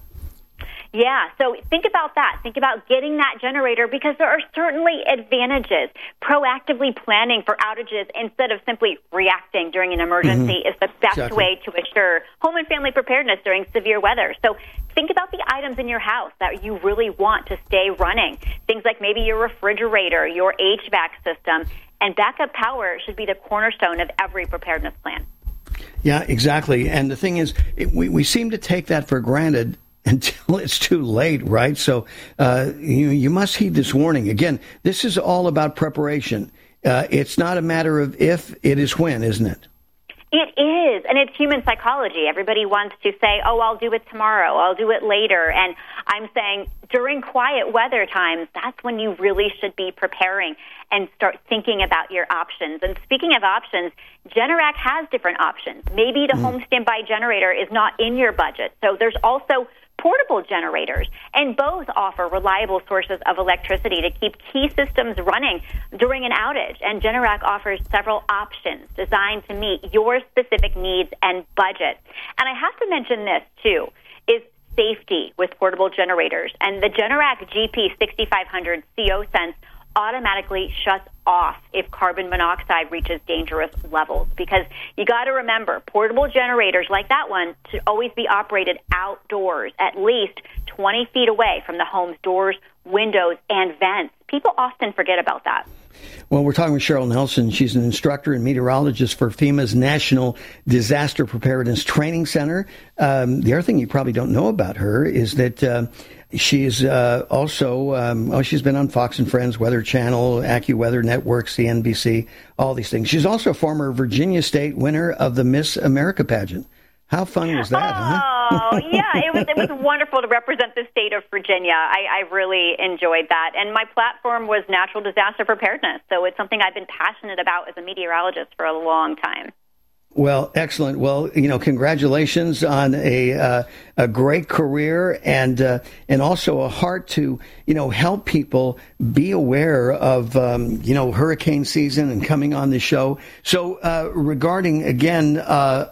Yeah, so think about that. Think about getting that generator, because there are certainly advantages. Proactively planning for outages instead of simply reacting during an emergency mm-hmm. is the best exactly. way to assure home and family preparedness during severe weather. So think about the items in your house that you really want to stay running. Things like maybe your refrigerator, your H V A C system, and backup power should be the cornerstone of every preparedness plan. Yeah, exactly. And the thing is, it, we, we seem to take that for granted until it's too late, right? So uh, you, you must heed this warning. Again, this is all about preparation. Uh, it's not a matter of if, it is when, isn't it? It is, and it's human psychology. Everybody wants to say, oh, I'll do it tomorrow, I'll do it later. And I'm saying during quiet weather times, that's when you really should be preparing and start thinking about your options. And speaking of options, Generac has different options. Maybe the mm. home standby generator is not in your budget. So there's also portable generators, and both offer reliable sources of electricity to keep key systems running during an outage. And Generac offers several options designed to meet your specific needs and budget. And I have to mention this, too, is safety with portable generators. And the Generac G P sixty-five hundred C O Sense automatically shuts off if carbon monoxide reaches dangerous levels, because you got to remember, portable generators like that one should always be operated outdoors, at least twenty feet away from the home's doors, windows, and vents. People often forget about that. Well, we're talking with Cheryl Nelson. She's an instructor and meteorologist for FEMA's National Disaster Preparedness Training Center. Um, the other thing you probably don't know about her is that uh, she's uh, also, um, oh, she's been on Fox and Friends, Weather Channel, AccuWeather Network, C N B C, all these things. She's also a former Virginia State winner of the Miss America pageant. How fun was that, huh? Oh, yeah, it was it was wonderful to represent the state of Virginia. I, I really enjoyed that. And my platform was natural disaster preparedness, so it's something I've been passionate about as a meteorologist for a long time. Well, excellent. Well, you know, congratulations on a uh, a great career, and uh, and also a heart to, you know, help people be aware of, um, you know, hurricane season and coming on the show. So uh, regarding, again, uh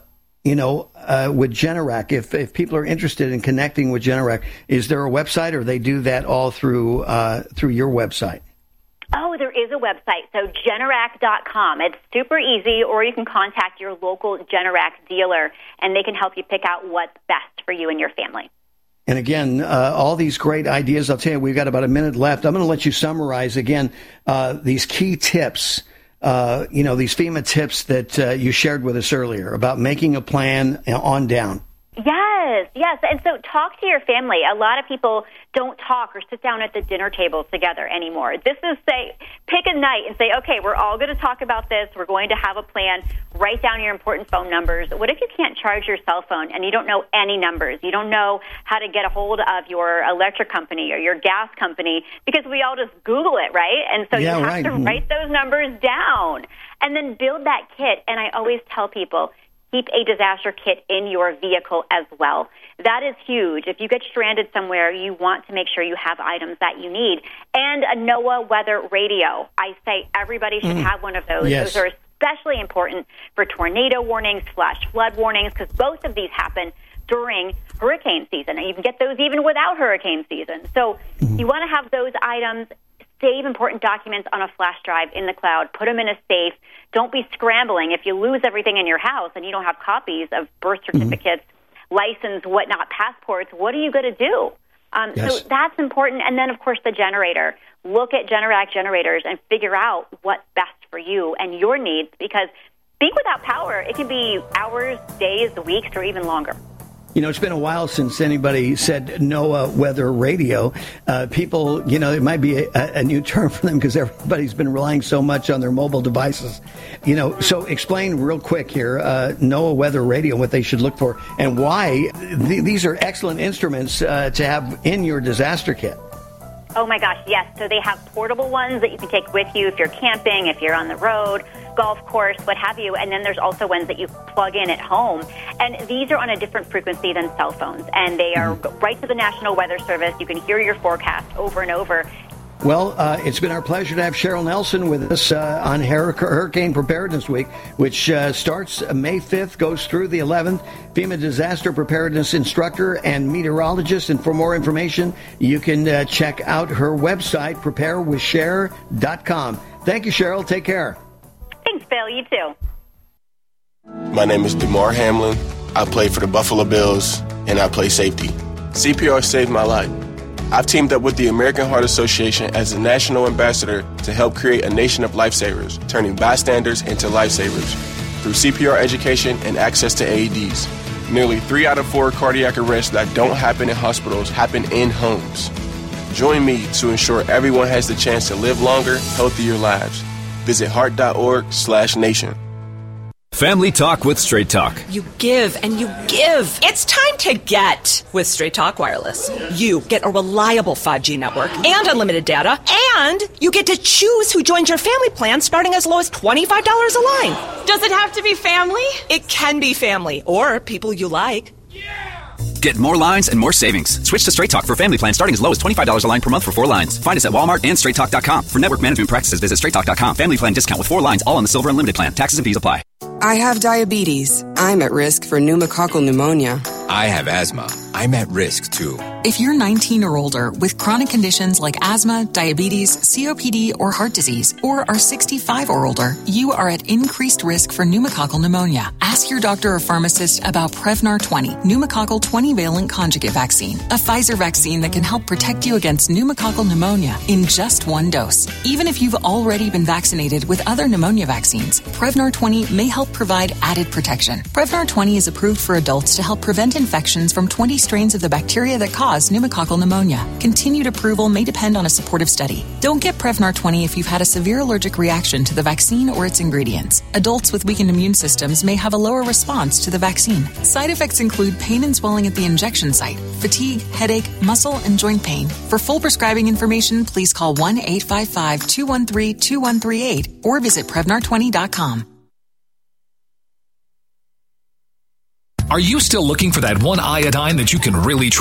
you know, uh, with Generac, if if people are interested in connecting with Generac, is there a website, or they do that all through uh, through your website? Oh, there is a website, so Generac dot com. It's super easy, or you can contact your local Generac dealer, and they can help you pick out what's best for you and your family. And again, uh, all these great ideas. I'll tell you, we've got about a minute left. I'm going to let you summarize again uh, these key tips. Uh, you know, these FEMA tips that uh, you shared with us earlier about making a plan on down. Yes, yes. And so talk to your family. A lot of people don't talk or sit down at the dinner table together anymore. This is, say, pick a night and say, okay, we're all going to talk about this. We're going to have a plan. Write down your important phone numbers. What if you can't charge your cell phone and you don't know any numbers? You don't know how to get a hold of your electric company or your gas company, because we all just Google it, right? And so yeah, you have right. to write those numbers down and then build that kit. And I always tell people, keep a disaster kit in your vehicle as well. That is huge. If you get stranded somewhere, you want to make sure you have items that you need. And a NOAA weather radio. I say everybody should mm. have one of those. Yes. Those are especially important for tornado warnings, flash flood warnings, because both of these happen during hurricane season. And you can get those even without hurricane season. So mm. you want to have those items. Save important documents on a flash drive in the cloud. Put them in a safe. Don't be scrambling. If you lose everything in your house and you don't have copies of birth certificates, mm-hmm. license, whatnot, passports, what are you going to do? Um, yes. So that's important. And then, of course, the generator. Look at Generac generators and figure out what's best for you and your needs, because being without power, it can be hours, days, weeks, or even longer. You know, it's been a while since anybody said NOAA weather radio. Uh, people, you know, it might be a, a new term for them because everybody's been relying so much on their mobile devices. You know, so explain real quick here, uh, NOAA weather radio, what they should look for, and why th- these are excellent instruments uh, to have in your disaster kit. Oh, my gosh, yes. So they have portable ones that you can take with you if you're camping, if you're on the road, golf course, what have you. And then there's also ones that you plug in at home. And these are on a different frequency than cell phones. And they are mm-hmm. right to the National Weather Service. You can hear your forecast over and over. Well, uh, it's been our pleasure to have Cheryl Nelson with us uh, on Hurricane Preparedness Week, which uh, starts May fifth, goes through the eleventh. FEMA Disaster Preparedness Instructor and Meteorologist. And for more information, you can uh, check out her website, prepare with share dot com. Thank you, Cheryl. Take care. Thanks, Bill. You too. My name is DeMar Hamlin. I play for the Buffalo Bills, and I play safety. C P R saved my life. I've teamed up with the American Heart Association as a national ambassador to help create a nation of lifesavers, turning bystanders into lifesavers through C P R education and access to A E Ds. Nearly three out of four cardiac arrests that don't happen in hospitals happen in homes. Join me to ensure everyone has the chance to live longer, healthier lives. Visit heart.org slash nation. Family Talk with Straight Talk. You give and you give. It's time to get with Straight Talk Wireless. You get a reliable five G network and unlimited data, and you get to choose who joins your family plan starting as low as twenty-five dollars a line. Does it have to be family? It can be family or people you like. Get more lines and more savings. Switch to Straight Talk for family plan starting as low as twenty-five dollars a line per month for four lines. Find us at Walmart and straight talk dot com. For network management practices, visit straight talk dot com. Family plan discount with four lines, all on the Silver Unlimited plan. Taxes and fees apply. I have diabetes. I'm at risk for pneumococcal pneumonia. I have asthma. I'm at risk, too. If you're nineteen or older with chronic conditions like asthma, diabetes, C O P D, or heart disease, or are sixty-five or older, you are at increased risk for pneumococcal pneumonia. Ask your doctor or pharmacist about Prevnar twenty, pneumococcal twenty-valent conjugate vaccine, a Pfizer vaccine that can help protect you against pneumococcal pneumonia in just one dose. Even if you've already been vaccinated with other pneumonia vaccines, Prevnar twenty may help provide added protection. Prevnar twenty is approved for adults to help prevent infections from twenty strains of the bacteria that cause pneumococcal pneumonia. Continued approval may depend on a supportive study. Don't get Prevnar twenty if you've had a severe allergic reaction to the vaccine or its ingredients. Adults with weakened immune systems may have a lower response to the vaccine. Side effects include pain and swelling at the injection site, fatigue, headache, muscle, and joint pain. For full prescribing information, please call one eight five five, two one three, two one three eight or visit Prevnar twenty dot com. Are you still looking for that one iodine that you can really trust?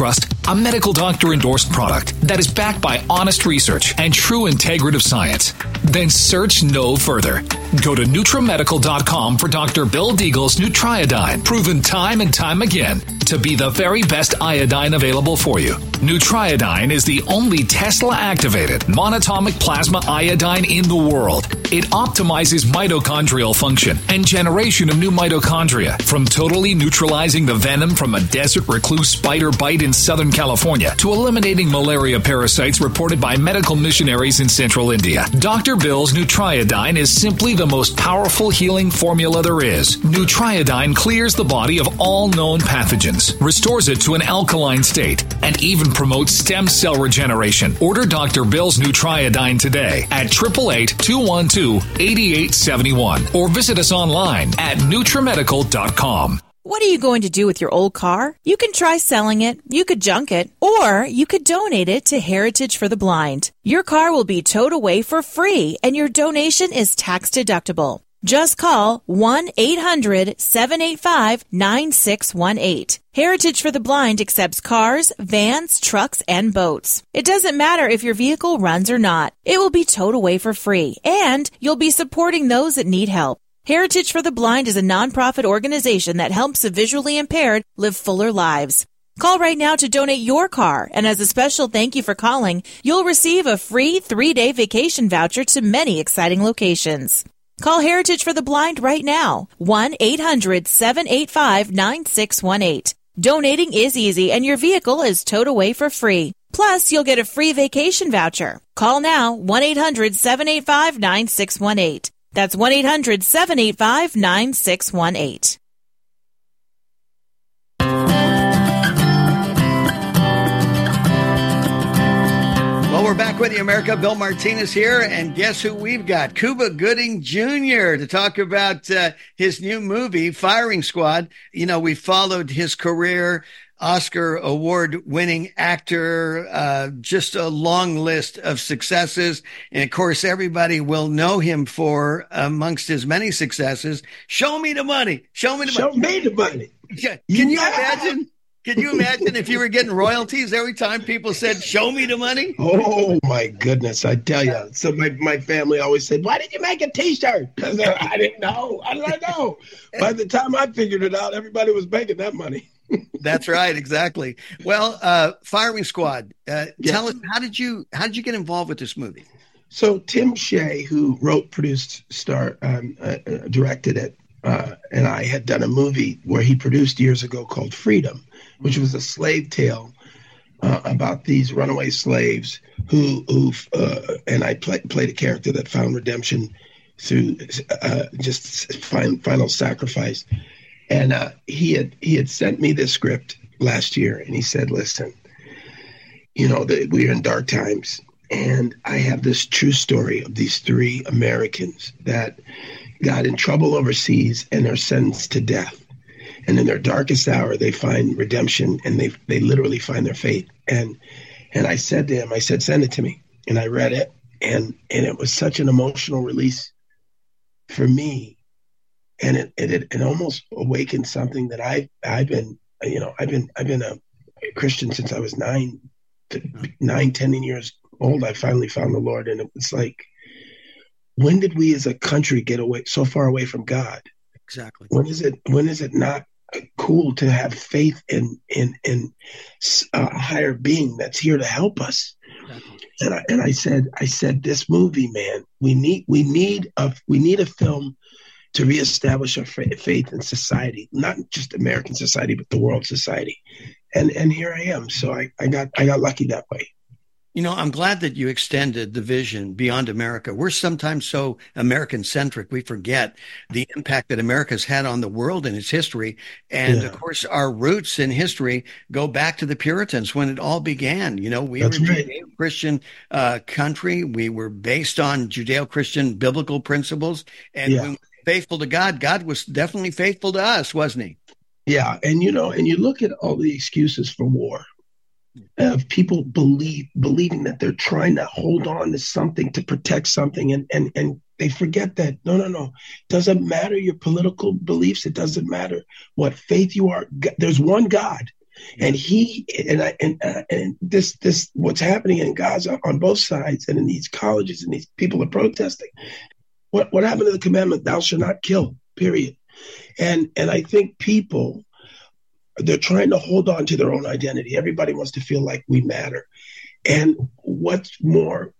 a medical doctor-endorsed product that is backed by honest research and true integrative science, then search no further. Go to Nutramedical dot com for Doctor Bill Deagle's Nutriodine, proven time and time again to be the very best iodine available for you. Nutriodine is the only Tesla-activated monatomic plasma iodine in the world. It optimizes mitochondrial function and generation of new mitochondria, from totally neutralizing the venom from a desert recluse spider bite in Southern California to eliminating malaria parasites reported by medical missionaries in central India. Doctor Bill's Nutriodine is simply the most powerful healing formula there is. Nutriodine clears the body of all known pathogens, restores it to an alkaline state, and even promotes stem cell regeneration. Order Doctor Bill's Nutriodine today at eight eight eight, two one two, eight eight seven one or visit us online at Nutramedical dot com. What are you going to do with your old car? You can try selling it, you could junk it, or you could donate it to Heritage for the Blind. Your car will be towed away for free, and your donation is tax deductible. Just call one eight hundred, seven eight five, nine six one eight. Heritage for the Blind accepts cars, vans, trucks, and boats. It doesn't matter if your vehicle runs or not. It will be towed away for free, and you'll be supporting those that need help. Heritage for the Blind is a nonprofit organization that helps the visually impaired live fuller lives. Call right now to donate your car, and as a special thank you for calling, you'll receive a free three-day vacation voucher to many exciting locations. Call Heritage for the Blind right now, one eight hundred, seven eight five, nine six one eight. Donating is easy, and your vehicle is towed away for free. Plus, you'll get a free vacation voucher. Call now, one eight hundred, seven eight five, nine six one eight. That's one eight hundred, seven eight five, nine six one eight. Well, we're back with you, America. Bill Martinez here, and guess who we've got? Cuba Gooding Junior to talk about uh, his new movie, Firing Squad. You know, we followed his career, Oscar award-winning actor, uh, just a long list of successes. And, of course, everybody will know him for, amongst his many successes, Show Me the Money. Show Me the Show Money. me the money. Can you imagine? Can you imagine if you were getting royalties every time people said, show me the money? Oh, my goodness. I tell you. So my, my family always said, why did you make a T-shirt? Because I didn't know. I didn't know. By the time I figured it out, everybody was making that money. That's right. Exactly. Well, uh, Firing Squad, uh, yeah. tell us, how did you how did you get involved with this movie? So Tim Shea, who wrote, produced, star, um, uh, uh, directed it, uh, and I had done a movie where he produced years ago called Freedom, which was a slave tale uh, about these runaway slaves who, who uh, and I play, played a character that found redemption through uh, just final, final sacrifice. And uh, he had he had sent me this script last year, and he said, listen, you know, the, we're in dark times, and I have this true story of these three Americans that got in trouble overseas and are sentenced to death. And in their darkest hour, they find redemption, and they they literally find their fate. And and I said to him, I said, send it to me. And I read it, and and it was such an emotional release for me. And it, it it almost awakened something that I I've been you know I've been I've been a Christian since I was nine, to nine, ten years old. I finally found the Lord, and it was like, when did we as a country get away so far away from God? Exactly. When is it when is it not cool to have faith in in in a higher being that's here to help us? Exactly. And I and I said I said this movie, man, we need we need a we need a film to reestablish our faith in society, not just American society, but the world society. And and here I am. So I, I got I got lucky that way. You know, I'm glad that you extended the vision beyond America. We're sometimes so American-centric, we forget the impact that America's had on the world in its history. And, yeah. of course, our roots in history go back to the Puritans when it all began. You know, we That's were a right. Judeo-Christian uh, country. We were based on Judeo-Christian biblical principles. And yeah. when we were faithful to God, God was definitely faithful to us, wasn't he? Yeah. And, you know, and you look at all the excuses for war. Of people believe believing that they're trying to hold on to something to protect something, and and and they forget that no no no it doesn't matter your political beliefs, it doesn't matter what faith you are. There's one God, And he and I and uh, and this this what's happening in Gaza on both sides and in these colleges and these people are protesting. What what happened to the commandment, thou shalt not kill, period. And and I think people, they're trying to hold on to their own identity. Everybody wants to feel like we matter. And what's more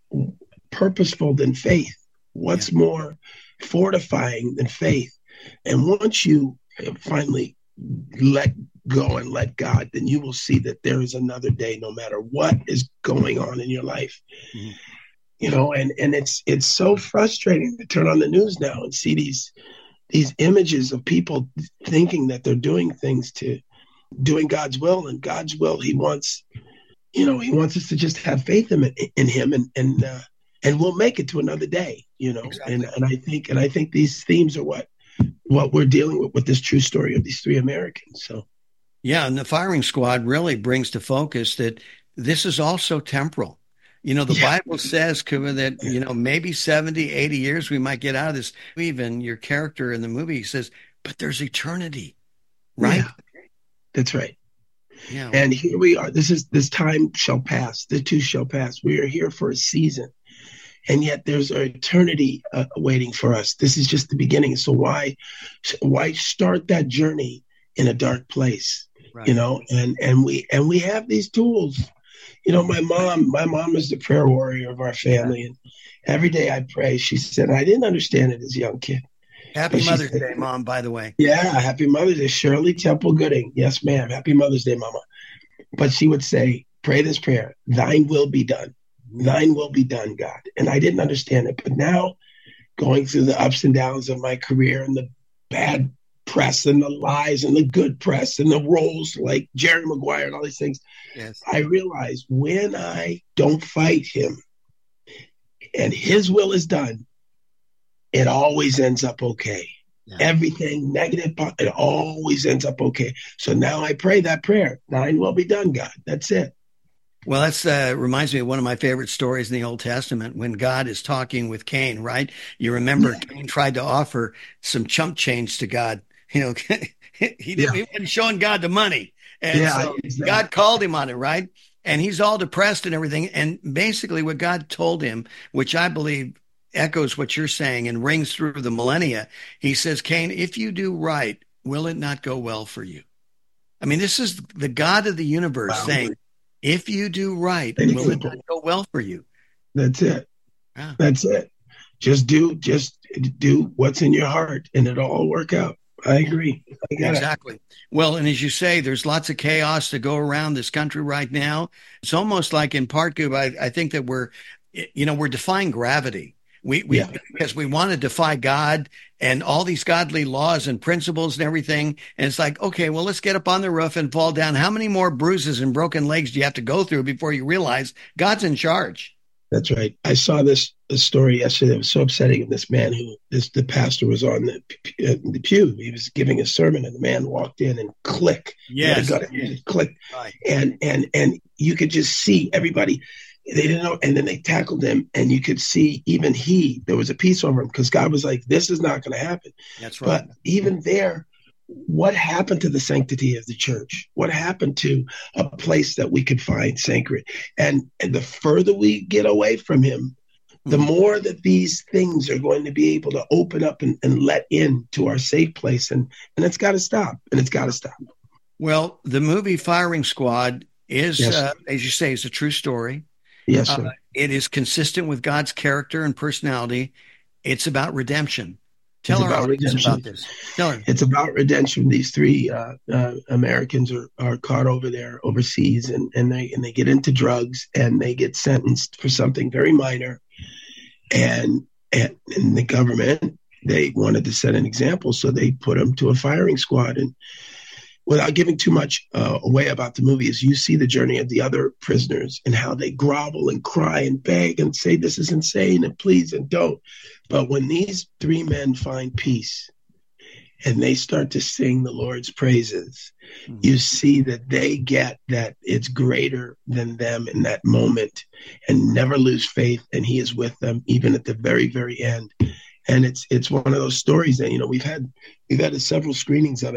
purposeful than faith? What's yeah. more fortifying than faith? And once you finally let go and let God, then you will see that there is another day, no matter what is going on in your life. Mm-hmm. You know, and, and it's it's so frustrating to turn on the news now and see these these images of people thinking that they're doing things to doing God's will, and God's will, he wants, you know, he wants us to just have faith in, in him, and and uh, and we'll make it to another day, you know. Exactly. And and I think and I think these themes are what what we're dealing with with this true story of these three Americans. So, yeah, and the firing squad really brings to focus that this is also temporal. You know, the yeah. Bible says, Kuba, that, you know, maybe seventy, eighty years we might get out of this. Even your character in the movie says, but there's eternity, right? Yeah. That's right. Yeah. And here we are. This is this time shall pass. The two shall pass. We are here for a season. And yet there's an eternity uh, waiting for us. This is just the beginning. So why why start that journey in a dark place? Right. You know, and, and we and we have these tools. You know, my mom, my mom is the prayer warrior of our family. And every day I pray. She said, I didn't understand it as a young kid. Happy Mother's said, Day, Mom, by the way. Yeah, happy Mother's Day. Shirley Temple Gooding. Yes, ma'am. Happy Mother's Day, Mama. But she would say, pray this prayer. Thine will be done. Thine will be done, God. And I didn't understand it. But now, going through the ups and downs of my career and the bad press and the lies and the good press and the roles like Jerry Maguire and all these things, yes. I realize when I don't fight him and his will is done, it always ends up okay. Yeah. Everything negative, it always ends up okay. So now I pray that prayer. Thine will be done, God. That's it. Well, that's uh, reminds me of one of my favorite stories in the Old Testament when God is talking with Cain, right? You remember yeah. Cain tried to offer some chump change to God. You know, he didn't, yeah. he wasn't showing God the money. And yeah, so exactly. God called him on it, right? And he's all depressed and everything. And basically what God told him, which I believe echoes what you're saying and rings through the millennia, he says, Cain, if you do right, will it not go well for you? I mean, this is the God of the universe wow. saying, if you do right, will it not go well for you? That's it. Yeah. That's it. Just do, just do what's in your heart and it'll all work out. I agree. I exactly. It. Well, and as you say, there's lots of chaos to go around this country right now. It's almost like in part, Goob, I, I think that we're, you know, we're defying gravity. We, we, yeah. because we want to defy God and all these godly laws and principles and everything. And it's like, okay, well, let's get up on the roof and fall down. How many more bruises and broken legs do you have to go through before you realize God's in charge? That's right. I saw this, this story yesterday. It was so upsetting of this man who, this the pastor was on the, uh, the pew. He was giving a sermon, and the man walked in and click. Yes, got it, click, right. and and and you could just see everybody. They didn't know, and then they tackled him, and you could see even he. There was a peace over him because God was like, "This is not going to happen." That's right. But even there, what happened to the sanctity of the church? What happened to a place that we could find sacred? And and the further we get away from him, the mm-hmm. more that these things are going to be able to open up and, and let in to our safe place. And, and it's got to stop. And it's got to stop. Well, the movie Firing Squad is, yes. uh, as you say, is a true story. Yes, sir. Uh, it is consistent with God's character and personality. It's about redemption. Tell it's our about audience redemption. about this. Tell her. It's about redemption. These three uh, uh, Americans are, are caught over there overseas, and, and they and they get into drugs, and they get sentenced for something very minor. And and, and the government, they wanted to set an example, so they put them to a firing squad. And without giving too much uh, away about the movie, is you see the journey of the other prisoners and how they grovel and cry and beg and say, this is insane, and please, and don't. But when these three men find peace and they start to sing the Lord's praises, mm-hmm. you see that they get that it's greater than them in that moment, and never lose faith. And he is with them even at the very, very end. And it's it's one of those stories that, you know, we've had we've had several screenings of it.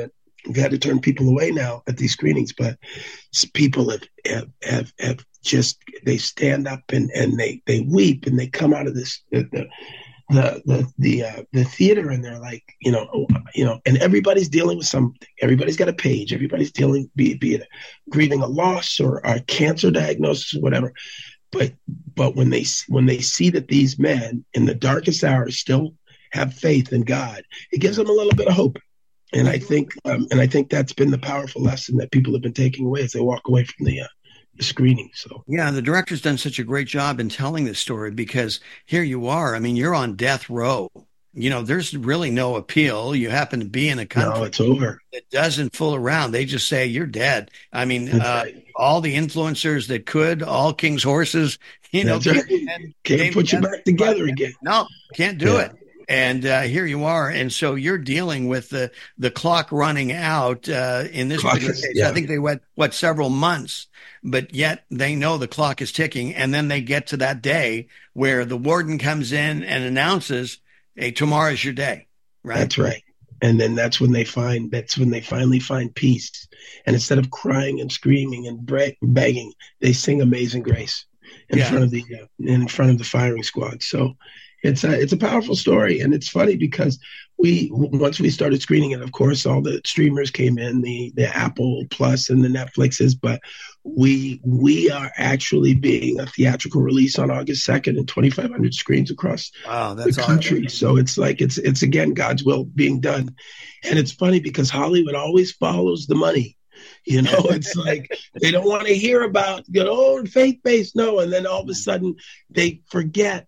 we've had to turn people away now at these screenings, but people have, have, have, have just, they stand up and, and they, they weep and they come out of this, the, the, the, the, the, uh, the theater and they're like, you know, you know, and everybody's dealing with something. Everybody's got a page. Everybody's dealing, be, be it grieving a loss or a cancer diagnosis or whatever. But, but when they, when they see that these men in the darkest hours still have faith in God, it gives them a little bit of hope. And I think, um, and I think that's been the powerful lesson that people have been taking away as they walk away from the, uh, the screening. So yeah, the director's done such a great job in telling this story, because here you are. I mean, you're on death row. You know, there's really no appeal. You happen to be in a country no, it's over. that doesn't fool around. They just say you're dead. I mean, uh, right. all the influencers that could, all King's horses, you know, right. can't put you back together again. No, can't do yeah. it. And uh, here you are. And so you're dealing with the, the clock running out uh, in this clock particular is, case. yeah. I think they went, what, several months, but yet they know the clock is ticking. And then they get to that day where the warden comes in and announces, hey, tomorrow's your day. Right. That's right. And then that's when they find, that's when they finally find peace. And instead of crying and screaming and bra- begging, they sing Amazing Grace in yeah. front of the, uh, in front of the firing squad. So, It's a, it's a powerful story, and it's funny because we once we started screening it, of course, all the streamers came in, the the Apple Plus and the Netflixes, but we we are actually being a theatrical release on August second in twenty-five hundred screens across wow, that's the country. awesome. So it's like it's it's again God's will being done, and it's funny because Hollywood always follows the money. You know, it's like they don't want to hear about, you know, faith-based, no, and then all of a sudden they forget.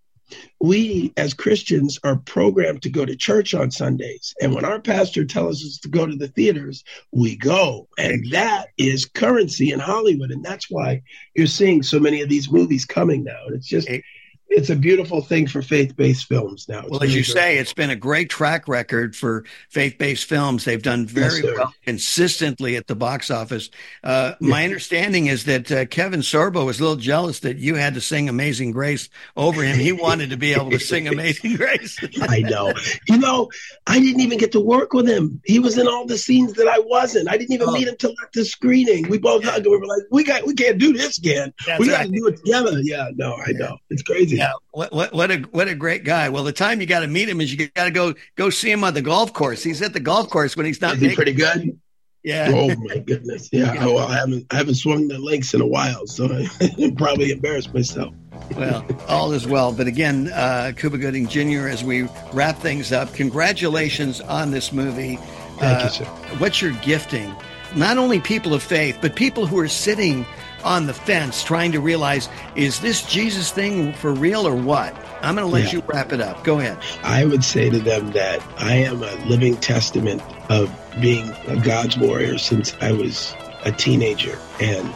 We as Christians are programmed to go to church on Sundays. And when our pastor tells us to go to the theaters, we go. And that is currency in Hollywood. And that's why you're seeing so many of these movies coming now. And it's just, it's a beautiful thing for faith-based films now. It's well, as really you great. say, it's been a great track record for faith-based films. They've done very Yes, well consistently at the box office. Uh, yeah. My understanding is that uh, Kevin Sorbo was a little jealous that you had to sing Amazing Grace over him. He wanted to be able to sing Amazing Grace. I know. You know, I didn't even get to work with him. He was in all the scenes that I wasn't. I didn't even oh. meet him till at the screening. We both hugged and we were like, we got, we can't do this again. That's we got to right. do it together. Yeah, no, I know. It's crazy. Yeah, what what what a what a great guy. Well, the time you got to meet him is you got to go go see him on the golf course. He's at the golf course when he's not. Is he pretty good? Yeah. Oh my goodness. Yeah. yeah. Oh, I haven't I haven't swung the links in a while, so I probably embarrassed myself. Well, all is well. But again, uh, Cuba Gooding Junior, as we wrap things up, congratulations on this movie. Thank uh, you, sir. What you're gifting, not only people of faith, but people who are sitting on the fence trying to realize, is this Jesus thing for real or what? I'm going to let yeah. you wrap it up. Go ahead. I would say to them that I am a living testament of being a God's warrior since I was a teenager. And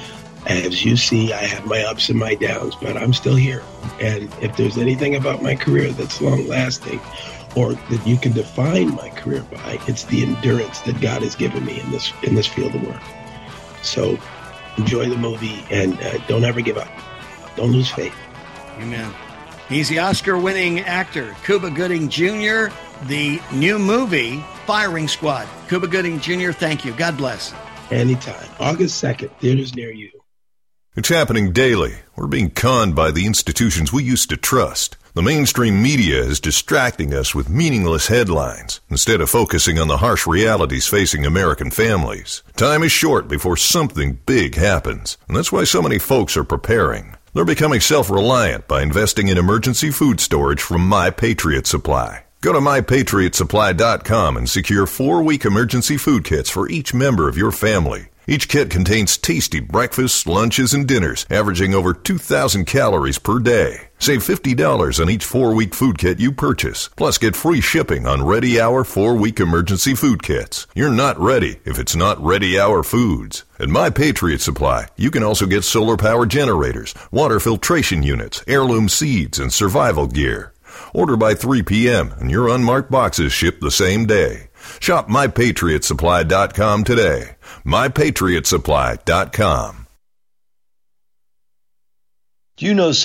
as you see, I have my ups and my downs, but I'm still here. And if there's anything about my career that's long lasting or that you can define my career by, it's the endurance that God has given me in this in this field of work. So enjoy the movie and uh, don't ever give up. Don't lose faith. Amen. He's the Oscar-winning actor, Cuba Gooding Junior The new movie, Firing Squad. Cuba Gooding Junior, thank you. God bless. Anytime. August second, theaters near you. It's happening daily. We're being conned by the institutions we used to trust. The mainstream media is distracting us with meaningless headlines instead of focusing on the harsh realities facing American families. Time is short before something big happens, and that's why so many folks are preparing. They're becoming self-reliant by investing in emergency food storage from My Patriot Supply. Go to my patriot supply dot com and secure four-week emergency food kits for each member of your family. Each kit contains tasty breakfasts, lunches, and dinners, averaging over two thousand calories per day. Save fifty dollars on each four-week food kit you purchase. Plus, get free shipping on Ready Hour four-week emergency food kits. You're not ready if it's not Ready Hour Foods. At My Patriot Supply, you can also get solar power generators, water filtration units, heirloom seeds, and survival gear. Order by three p.m. and your unmarked boxes ship the same day. Shop my patriot supply dot com today. my patriot supply dot com. Do you know